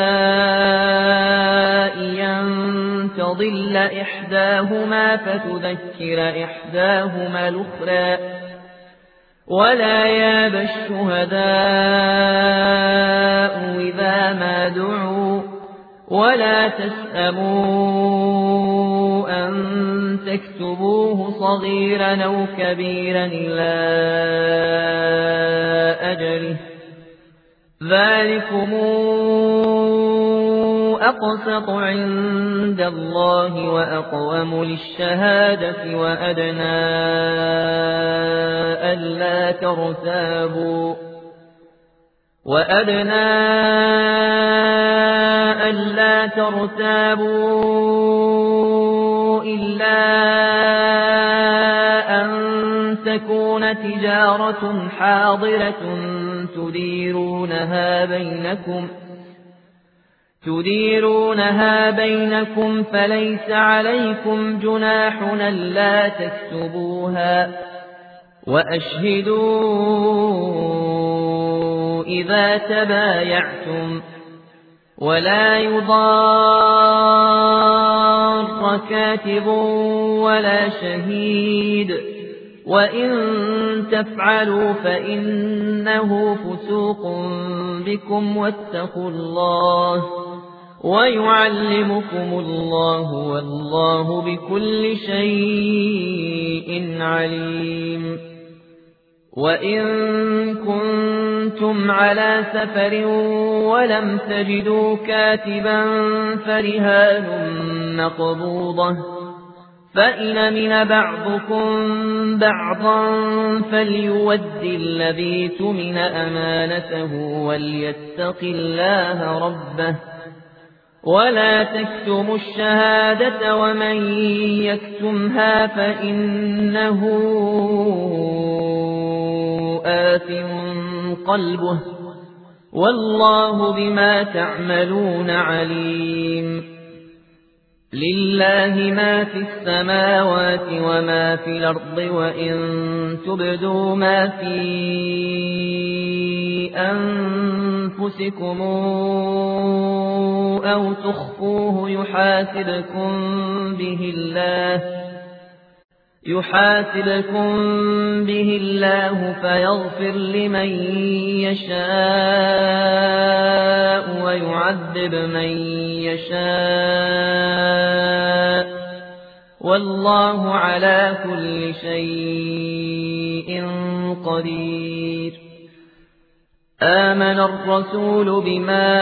A: أن تضل إحداهما فتذكر إحداهما الأخرى ولا ياب الشهداء إذا ما دعوا ولا تسأموا أن تكتبوه صغيرا أو كبيرا إلى أجله ذلكم أقسط عند الله وأقوم للشهادة وأدنى ألا ترتابوا وأدنى ألا ترتابوا إلا أن تكون تجارة حاضرة تديرونها بينكم تديرونها بينكم فليس عليكم جناح ألا تكتبوها وأشهدوا إذا تبايعتم ولا يضار كاتب ولا شهيد وإن تفعلوا فإنه فسوق بكم واتقوا الله ويعلمكم الله والله بكل شيء عليم وإن كنتم على سفر ولم تجدوا كاتبا فرهان مقبوضة فإن من بعضكم بعضا فليود الذي تمن أمانته وليتق الله ربه ولا تكتموا الشهادة ومن يكتمها فإنه آثم قلبه والله بما تعملون عليم لله ما في السماوات وما في الأرض وإن تبدوا ما في أنفسكم أو تخفوه يحاسبكم به الله يحاسبكم به الله فيغفر لمن يشاء ويعذب من يشاء والله على كل شيء قدير آمن الرسول بما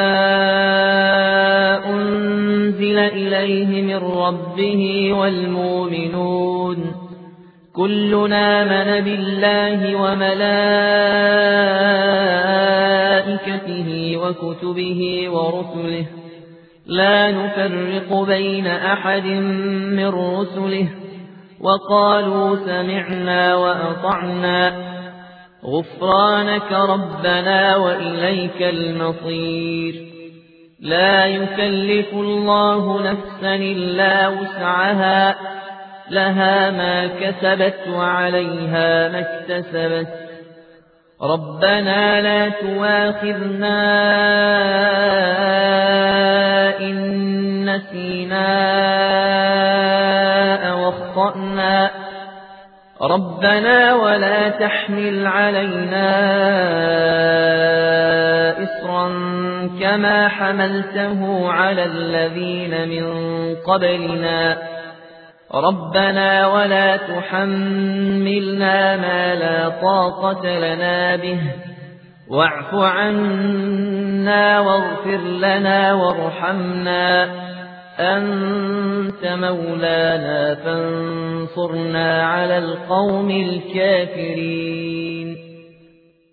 A: أنزل إليه من ربه والمؤمنون كلنا آمن بالله وملائكته وكتبه ورسله لا نفرق بين أحد من رسله وقالوا سمعنا وأطعنا غفرانك ربنا وإليك المصير لا يكلف الله نفسا إلا وسعها لها ما كسبت وعليها ما اكتسبت ربنا لا تؤاخذنا إن نسينا أو أخطأنا ربنا ولا تحمل علينا إصرا كما حملته على الذين من قبلنا ربنا ولا تحملنا ما لا طاقة لنا به واعف عنا واغفر لنا وارحمنا أنت مولانا فانصرنا على القوم الكافرين